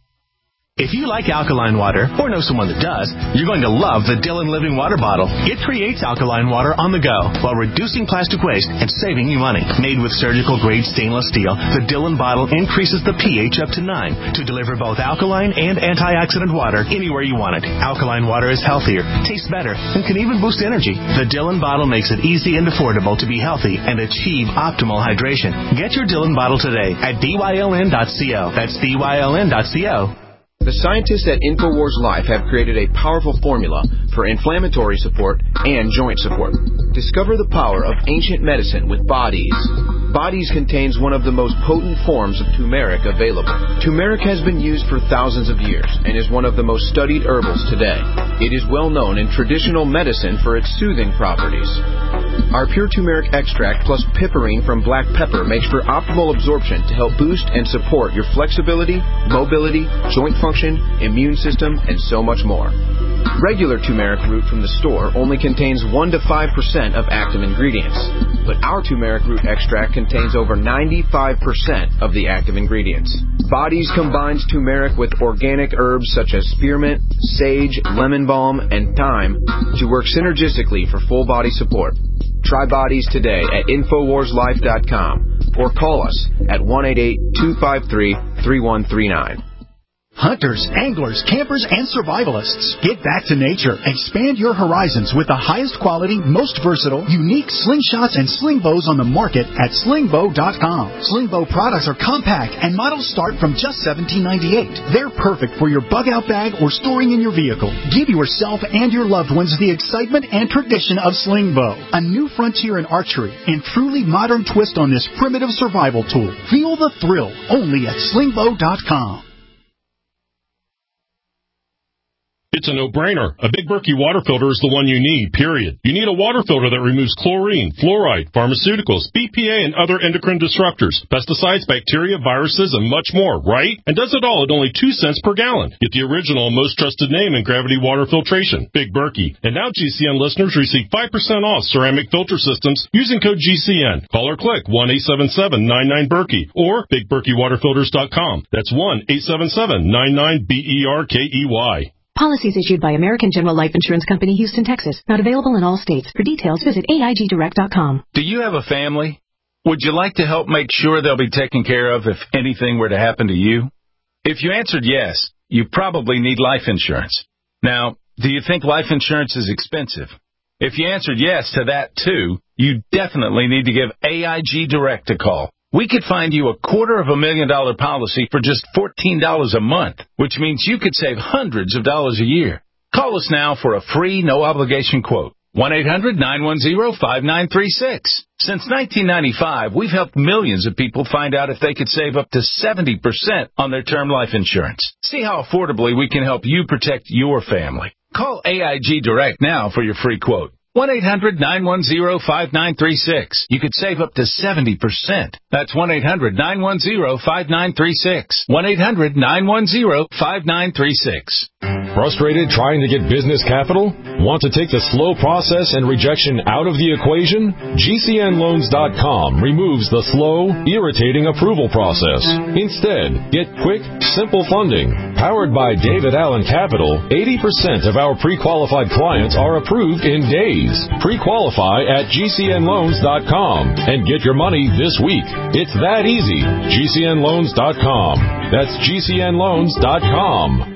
If you like alkaline water, or know someone that does, you're going to love the Dylan Living Water Bottle. It creates alkaline water on the go while reducing plastic waste and saving you money. Made with surgical-grade stainless steel, the Dylan bottle increases the pH up to nine to deliver both alkaline and antioxidant water anywhere you want it. Alkaline water is healthier, tastes better, and can even boost energy. The Dylan bottle makes it easy and affordable to be healthy and achieve optimal hydration. Get your Dylan bottle today at D Y L N dot co. That's D Y L N dot co. The scientists at InfoWars Life have created a powerful formula for inflammatory support and joint support. Discover the power of ancient medicine with Bodies. Bodies contains one of the most potent forms of turmeric available. Turmeric has been used for thousands of years and is one of the most studied herbals today. It is well known in traditional medicine for its soothing properties. Our pure turmeric extract plus piperine from black pepper makes for optimal absorption to help boost and support your flexibility, mobility, joint function, immune system, and so much more. Regular turmeric root from the store only contains one to five percent of active ingredients, but our turmeric root extract contains over ninety-five percent of the active ingredients. Bodies combines turmeric with organic herbs such as spearmint, sage, lemon balm, and thyme to work synergistically for full body support. Try Bodies today at Infowars Life dot com or call us at one eight eight, two five three, three one three nine. Hunters, anglers, campers, and survivalists, get back to nature. Expand your horizons with the highest quality, most versatile, unique slingshots and sling bows on the market at sling bow dot com. Sling bow products are compact and models start from just seventeen ninety-eight. They're perfect for your bug out bag or storing in your vehicle. Give yourself and your loved ones the excitement and tradition of sling bow, a new frontier in archery and truly modern twist on this primitive survival tool. Feel the thrill only at sling bow dot com. It's a no-brainer. A Big Berkey water filter is the one you need, period. You need a water filter that removes chlorine, fluoride, pharmaceuticals, B P A, and other endocrine disruptors, pesticides, bacteria, viruses, and much more, right? And does it all at only two cents per gallon. Get the original and most trusted name in gravity water filtration, Big Berkey. And now G C N listeners receive five percent off ceramic filter systems using code G C N. Call or click one eight seven seven, nine nine, Berkey or big berkey water filters dot com. That's one eight seven seven, nine nine, B E R K E Y. Policies issued by American General Life Insurance Company, Houston, Texas. Not available in all states. For details, visit A I G direct dot com. Do you have a family? Would you like to help make sure they'll be taken care of if anything were to happen to you? If you answered yes, you probably need life insurance. Now, do you think life insurance is expensive? If you answered yes to that too, you definitely need to give A I G Direct a call. We could find you a quarter of a million dollar policy for just fourteen dollars a month, which means you could save hundreds of dollars a year. Call us now for a free, no-obligation quote. one eight hundred, nine one zero, five nine three six. Since nineteen ninety-five, we've helped millions of people find out if they could save up to seventy percent on their term life insurance. See how affordably we can help you protect your family. Call A I G Direct now for your free quote. one eight hundred, nine one zero, five nine three six. You could save up to seventy percent. That's one eight hundred, nine one zero, five nine three six. one eight hundred, nine one zero, five nine three six. Frustrated trying to get business capital? Want to take the slow process and rejection out of the equation? G C N loans dot com removes the slow, irritating approval process. Instead, get quick, simple funding. Powered by David Allen Capital, eighty percent of our pre-qualified clients are approved in days. Pre-qualify at G C N loans dot com and get your money this week. It's that easy. G C N loans dot com. That's G C N loans dot com.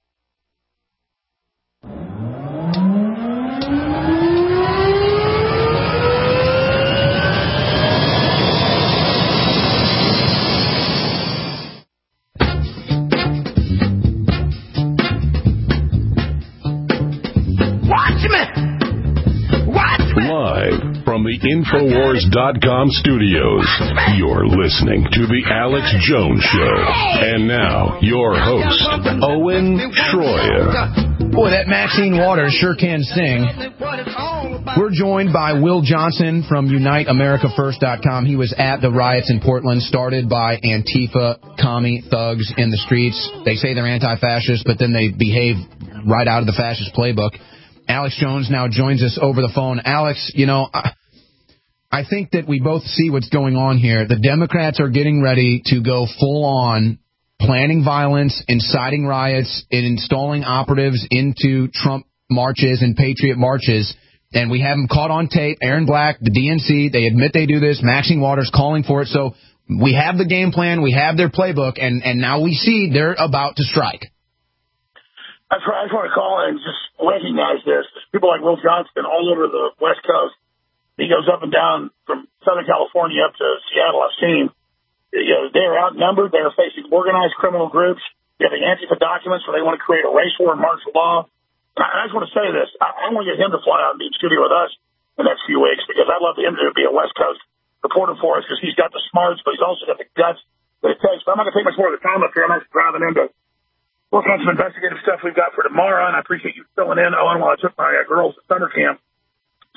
Live from the Infowars dot com studios, you're listening to The Alex Jones Show. And now, your host, Owen Shroyer. Boy, that Maxine Waters sure can sing. We're joined by Will Johnson from Unite America First dot com. He was at the riots in Portland, started by Antifa commie thugs in the streets. They say they're anti-fascist, but then they behave right out of the fascist playbook. Alex Jones now joins us over the phone. Alex, you know, I, I think that we both see what's going on here. The Democrats are getting ready to go full on, planning violence, inciting riots, and installing operatives into Trump marches and Patriot marches. And we have them caught on tape. Aaron Black, the D N C, they admit they do this. Maxine Waters calling for it. So we have the game plan. We have their playbook. And, and now we see they're about to strike. That's right. I just want to call and just recognize this. There's people like Will Johnson all over the West Coast. He goes up and down from Southern California up to Seattle. I've seen. You know, they are outnumbered. They are facing organized criminal groups. You have the Antifa documents where they want to create a race war and martial law. And I, I just want to say this. I, I want to get him to fly out and be in studio with us the next few weeks because I'd love him to be a West Coast reporter for us because he's got the smarts, but he's also got the guts that it takes. But I'm not going to take much more of the time up here. I'm actually driving into working on some investigative stuff we've got for tomorrow, and I appreciate you filling in, Owen, while I took my uh, girls to summer camp.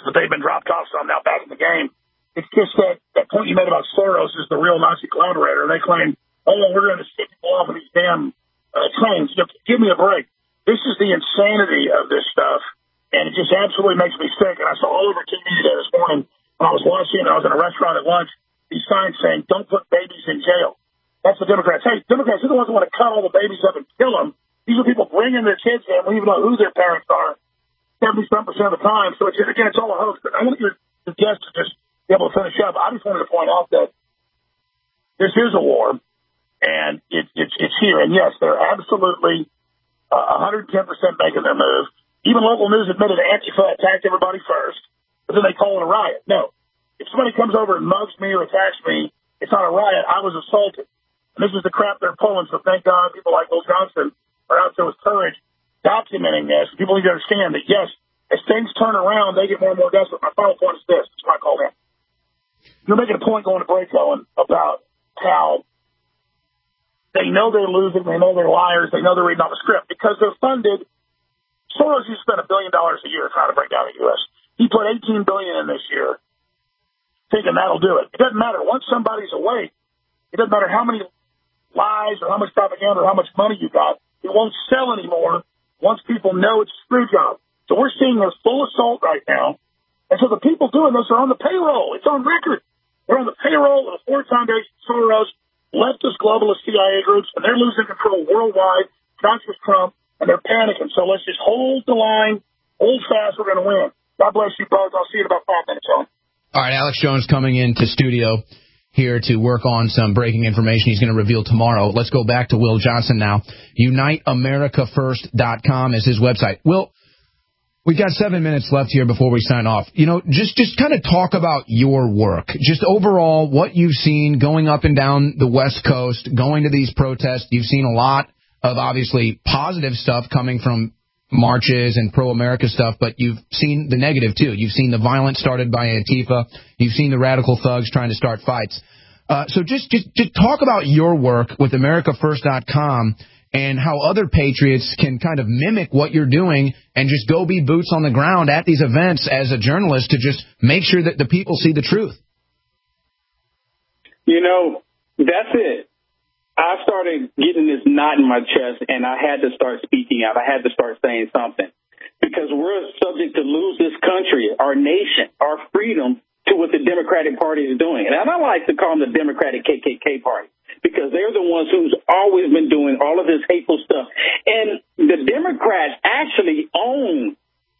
but they've been dropped off some now back in the game. It's just that, that point you made about Soros is the real Nazi collaborator. They claim, oh, well, we're going to stick people off of these damn uh, trains. Give me a break. This is the insanity of this stuff, and it just absolutely makes me sick. And I saw all over T V today this morning when I was watching, I was in a restaurant at lunch, these signs saying, don't put babies in jail. That's the Democrats. Hey, Democrats, they're the ones who want to cut all the babies up and kill them. These are people bringing their kids in. We even know who their parents are seventy-seven percent of the time. So, it's, again, it's all a hoax. But I want your, your guests to just be able to finish up. I just wanted to point out that this is a war, and it, it's it's here. And, yes, they're absolutely uh, one hundred ten percent making their move. Even local news admitted Antifa attacked everybody first, but then they call it a riot. No. If somebody comes over and mugs me or attacks me, it's not a riot. I was assaulted. And this is the crap they're pulling. So thank God people like Will Johnson are out there with courage documenting this. People need to understand that, yes, as things turn around, they get more and more desperate. My final point is this. That's why I called in. You're making a point going to break, Owen, about how they know they're losing. They know they're liars. They know they're reading off a script because they're funded. Soros used to spend a billion dollars a year trying to break down the U S. He put eighteen billion dollars in this year, thinking that'll do it. It doesn't matter. Once somebody's awake, it doesn't matter how many lies or how much propaganda or how much money you got. It won't sell anymore once people know it's a screw job. So we're seeing this full assault right now. And so the people doing this are on the payroll. It's on record. They're on the payroll of the Ford Foundation, Soros, leftist globalist C I A groups, and they're losing control worldwide, not just Trump, and they're panicking. So let's just hold the line, hold fast. We're going to win. God bless you both. I'll see you in about five minutes on. All right, Alex Jones coming into studio here to work on some breaking information he's going to reveal tomorrow. Let's go back to Will Johnson now. Unite America First dot com is his website. Will, we've got seven minutes left here before we sign off. You know, just, just kind of talk about your work. Just overall, what you've seen going up and down the West Coast, going to these protests. You've seen a lot of, obviously, positive stuff coming from marches and pro-America stuff, but you've seen the negative, too. You've seen the violence started by Antifa. You've seen the radical thugs trying to start fights. Uh, so just, just, just talk about your work with America First dot com and how other patriots can kind of mimic what you're doing and just go be boots on the ground at these events as a journalist to just make sure that the people see the truth. You know, that's it. I started getting this knot in my chest, and I had to start speaking out. I had to start saying something because we're subject to lose this country, our nation, our freedom to what the Democratic Party is doing. And I like to call them the Democratic K K K Party because they're the ones who's always been doing all of this hateful stuff. And the Democrats actually own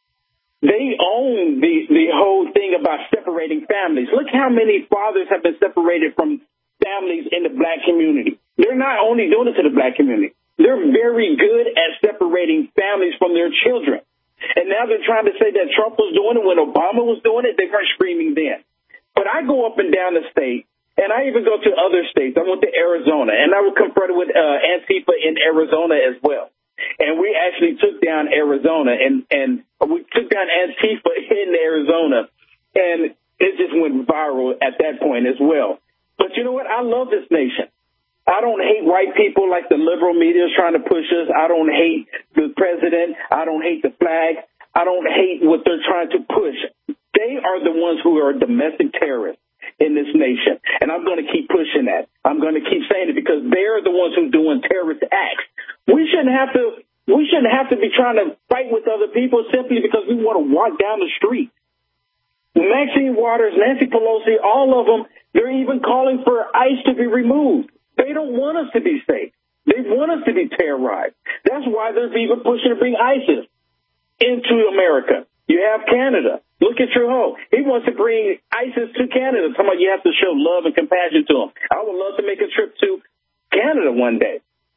They own the, the whole thing about separating families. Look how many fathers have been separated from families in the black community. They're not only doing it to the black community. They're very good at separating families from their children. And now they're trying to say that Trump was doing it when Obama was doing it. They weren't screaming then. But I go up and down the state, and I even go to other states. I went to Arizona, and I was confronted with uh, Antifa in Arizona as well. And we actually took down Arizona, and, and we took down Antifa in Arizona, and it just went viral at that point as well. But you know what? I love this nation. I don't hate white people like the liberal media is trying to push us. I don't hate the president. I don't hate the flag. I don't hate what they're trying to push. They are the ones who are domestic terrorists in this nation. And I'm going to keep pushing that. I'm going to keep saying it because they're the ones who are doing terrorist acts. We shouldn't have to, we shouldn't have to be trying to fight with other people simply because we want to walk down the street. Maxine Waters, Nancy Pelosi, all of them, they're even calling for ICE to be removed. They don't want us to be safe. They want us to be terrorized. That's why they're even pushing to bring ISIS into America. You have Canada. Look at Trudeau. He wants to bring ISIS to Canada. Somebody you have to show love and compassion to him. I would love to make a trip to Canada one day.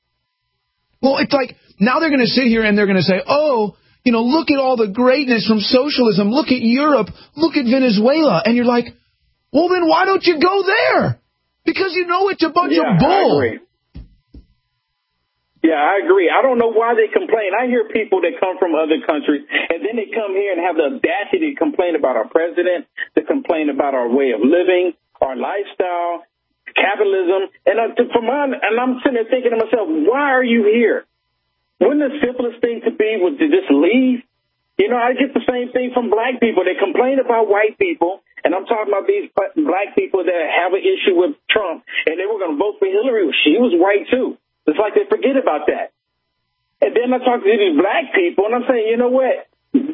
Well, it's like now they're going to sit here and they're going to say, oh, you know, look at all the greatness from socialism. Look at Europe. Look at Venezuela. And you're like, well, then why don't you go there? Because you know it's a bunch yeah, of bull. I agree. Yeah, I agree. I don't know why they complain. I hear people that come from other countries, and then they come here and have the audacity to complain about our president, to complain about our way of living, our lifestyle, capitalism. And, uh, to, for mine, and I'm sitting there thinking to myself, why are you here? Wouldn't the simplest thing to be was to just leave? You know, I get the same thing from black people. They complain about white people, and I'm talking about these black people that have an issue with Trump, and they were going to vote for Hillary. She was white, too. It's like they forget about that. And then I talk to these black people, and I'm saying, you know what?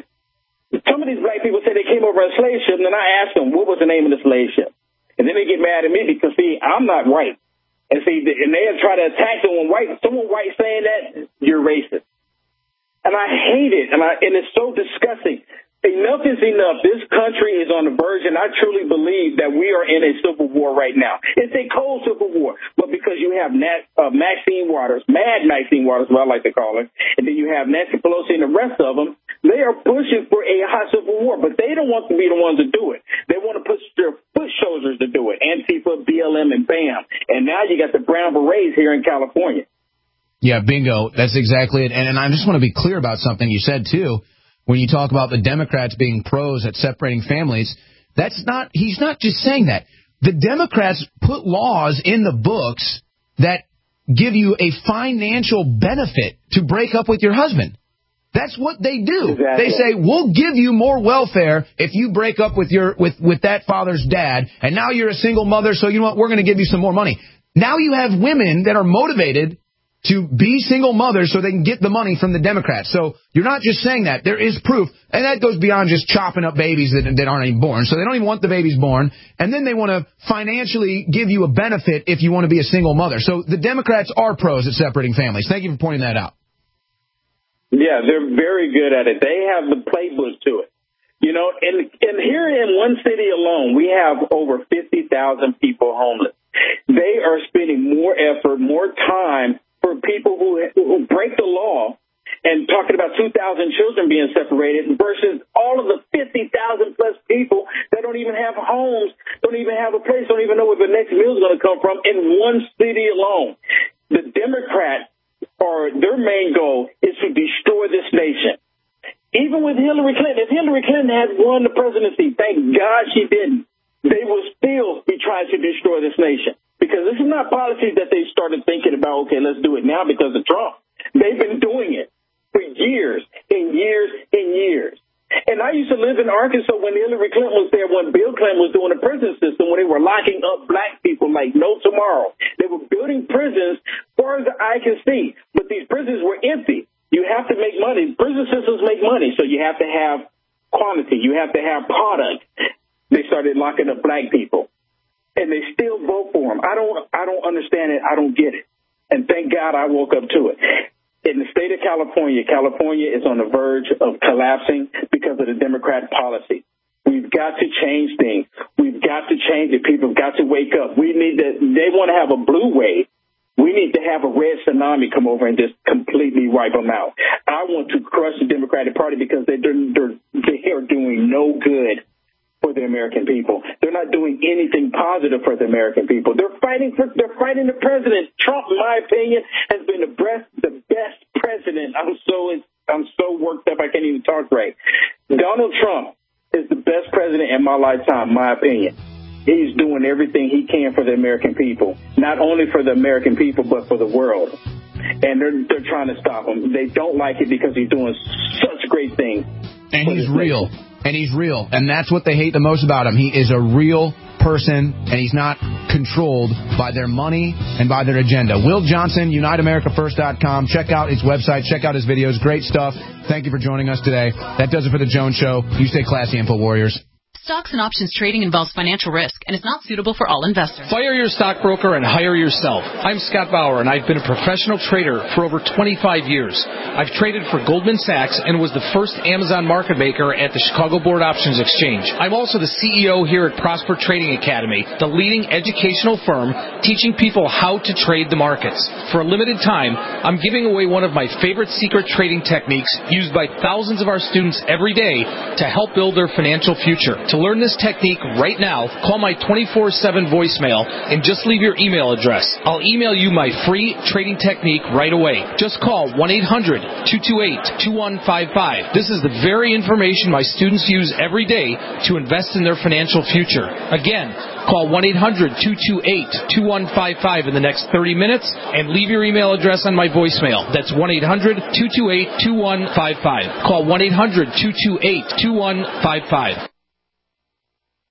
Some of these black people say they came over on a slave ship, and then I ask them, what was the name of the slave ship? And then they get mad at me because, see, I'm not white. And see, and they try to attack someone white. Someone white saying that, you're racist. And I hate it, and I and it's so disgusting. Enough is enough. This country is on the verge, and I truly believe that we are in a civil war right now. It's a cold civil war, but because you have Nat, uh, Maxine Waters, Mad Maxine Waters, what I like to call her, and then you have Nancy Pelosi and the rest of them, they are pushing for a hot civil war, but they don't want to be the ones to do it. They want to push their foot soldiers to do it, Antifa, B L M, and BAM. And now you got the Brown Berets here in California. Yeah, bingo. That's exactly it. And, and I just want to be clear about something you said, too. When you talk about the Democrats being pros at separating families, that's not, he's not just saying that. The Democrats put laws in the books that give you a financial benefit to break up with your husband. That's what they do. Exactly. They say, we'll give you more welfare if you break up with your with, with that father's dad, and now you're a single mother, so you know what, we're going to give you some more money. Now you have women that are motivated to be single mothers so they can get the money from the Democrats. So you're not just saying that. There is proof. And that goes beyond just chopping up babies that, that aren't even born. So they don't even want the babies born. And then they want to financially give you a benefit if you want to be a single mother. So the Democrats are pros at separating families. Thank you for pointing that out. Yeah, they're very good at it. They have the playbook to it. You know, and, and here in one city alone, we have over fifty thousand people homeless. They are spending more effort, more time for people who, who break the law and talking about two thousand children being separated versus all of the fifty thousand plus people that don't even have homes, don't even have a place, don't even know where the next meal is going to come from in one city alone. The Democrats, or their main goal is to destroy this nation. Even with Hillary Clinton, if Hillary Clinton had won the presidency, thank God she didn't, they will still be trying to destroy this nation. Because this is not policies that they started thinking about, okay, let's do it now because of Trump. They've been doing it for years and years and years. And I used to live in Arkansas when Hillary Clinton was there, when Bill Clinton was doing the prison system, when they were locking up black people like no tomorrow. They were building prisons far as the eye can see, but these prisons were empty. You have to make money. Prison systems make money, so you have to have quantity. You have to have product. They started locking up black people, and they still vote for them. I don't, I don't understand it. I don't get it. And thank God I woke up to it. In the state of California, California is on the verge of collapsing because of the Democrat policy. We've got to change things. We've got to change it. People have got to wake up. We need to, they want to have a blue wave. We need to have a red tsunami come over and just completely wipe them out. I want to crush the Democratic Party because they're, they're, they are doing no good for the American people. They're not doing anything positive for the American people. They're fighting for, they're fighting the president. Trump, in my opinion, has been the best, the best president. I'm so, I'm so worked up I can't even talk right. Donald Trump is the best president in my lifetime, in my opinion. He's doing everything he can for the American people, not only for the American people, but for the world. And they're, they're trying to stop him. They don't like it because he's doing such great things. And he's real. And he's real. And that's what they hate the most about him. He is a real person, and he's not controlled by their money and by their agenda. Will Johnson, Unite America First dot com. Check out his website. Check out his videos. Great stuff. Thank you for joining us today. That does it for the Jones Show. You stay classy, Info Warriors. Stocks and options trading involves financial risk and is not suitable for all investors. Fire your stockbroker and hire yourself. I'm Scott Bauer, and I've been a professional trader for over twenty-five years. I've traded for Goldman Sachs and was the first Amazon market maker at the Chicago Board Options Exchange. I'm also the C E O here at Prosper Trading Academy, the leading educational firm teaching people how to trade the markets. For a limited time, I'm giving away one of my favorite secret trading techniques used by thousands of our students every day to help build their financial future. To learn this technique right now, call my twenty-four seven voicemail and just leave your email address. I'll email you my free trading technique right away. Just call one eight hundred two two eight two one five five. This is the very information my students use every day to invest in their financial future. Again, call one eight hundred two two eight two one five five in the next thirty minutes and leave your email address on my voicemail. That's one eight hundred two two eight two one five five. Call one eight hundred two two eight two one five five.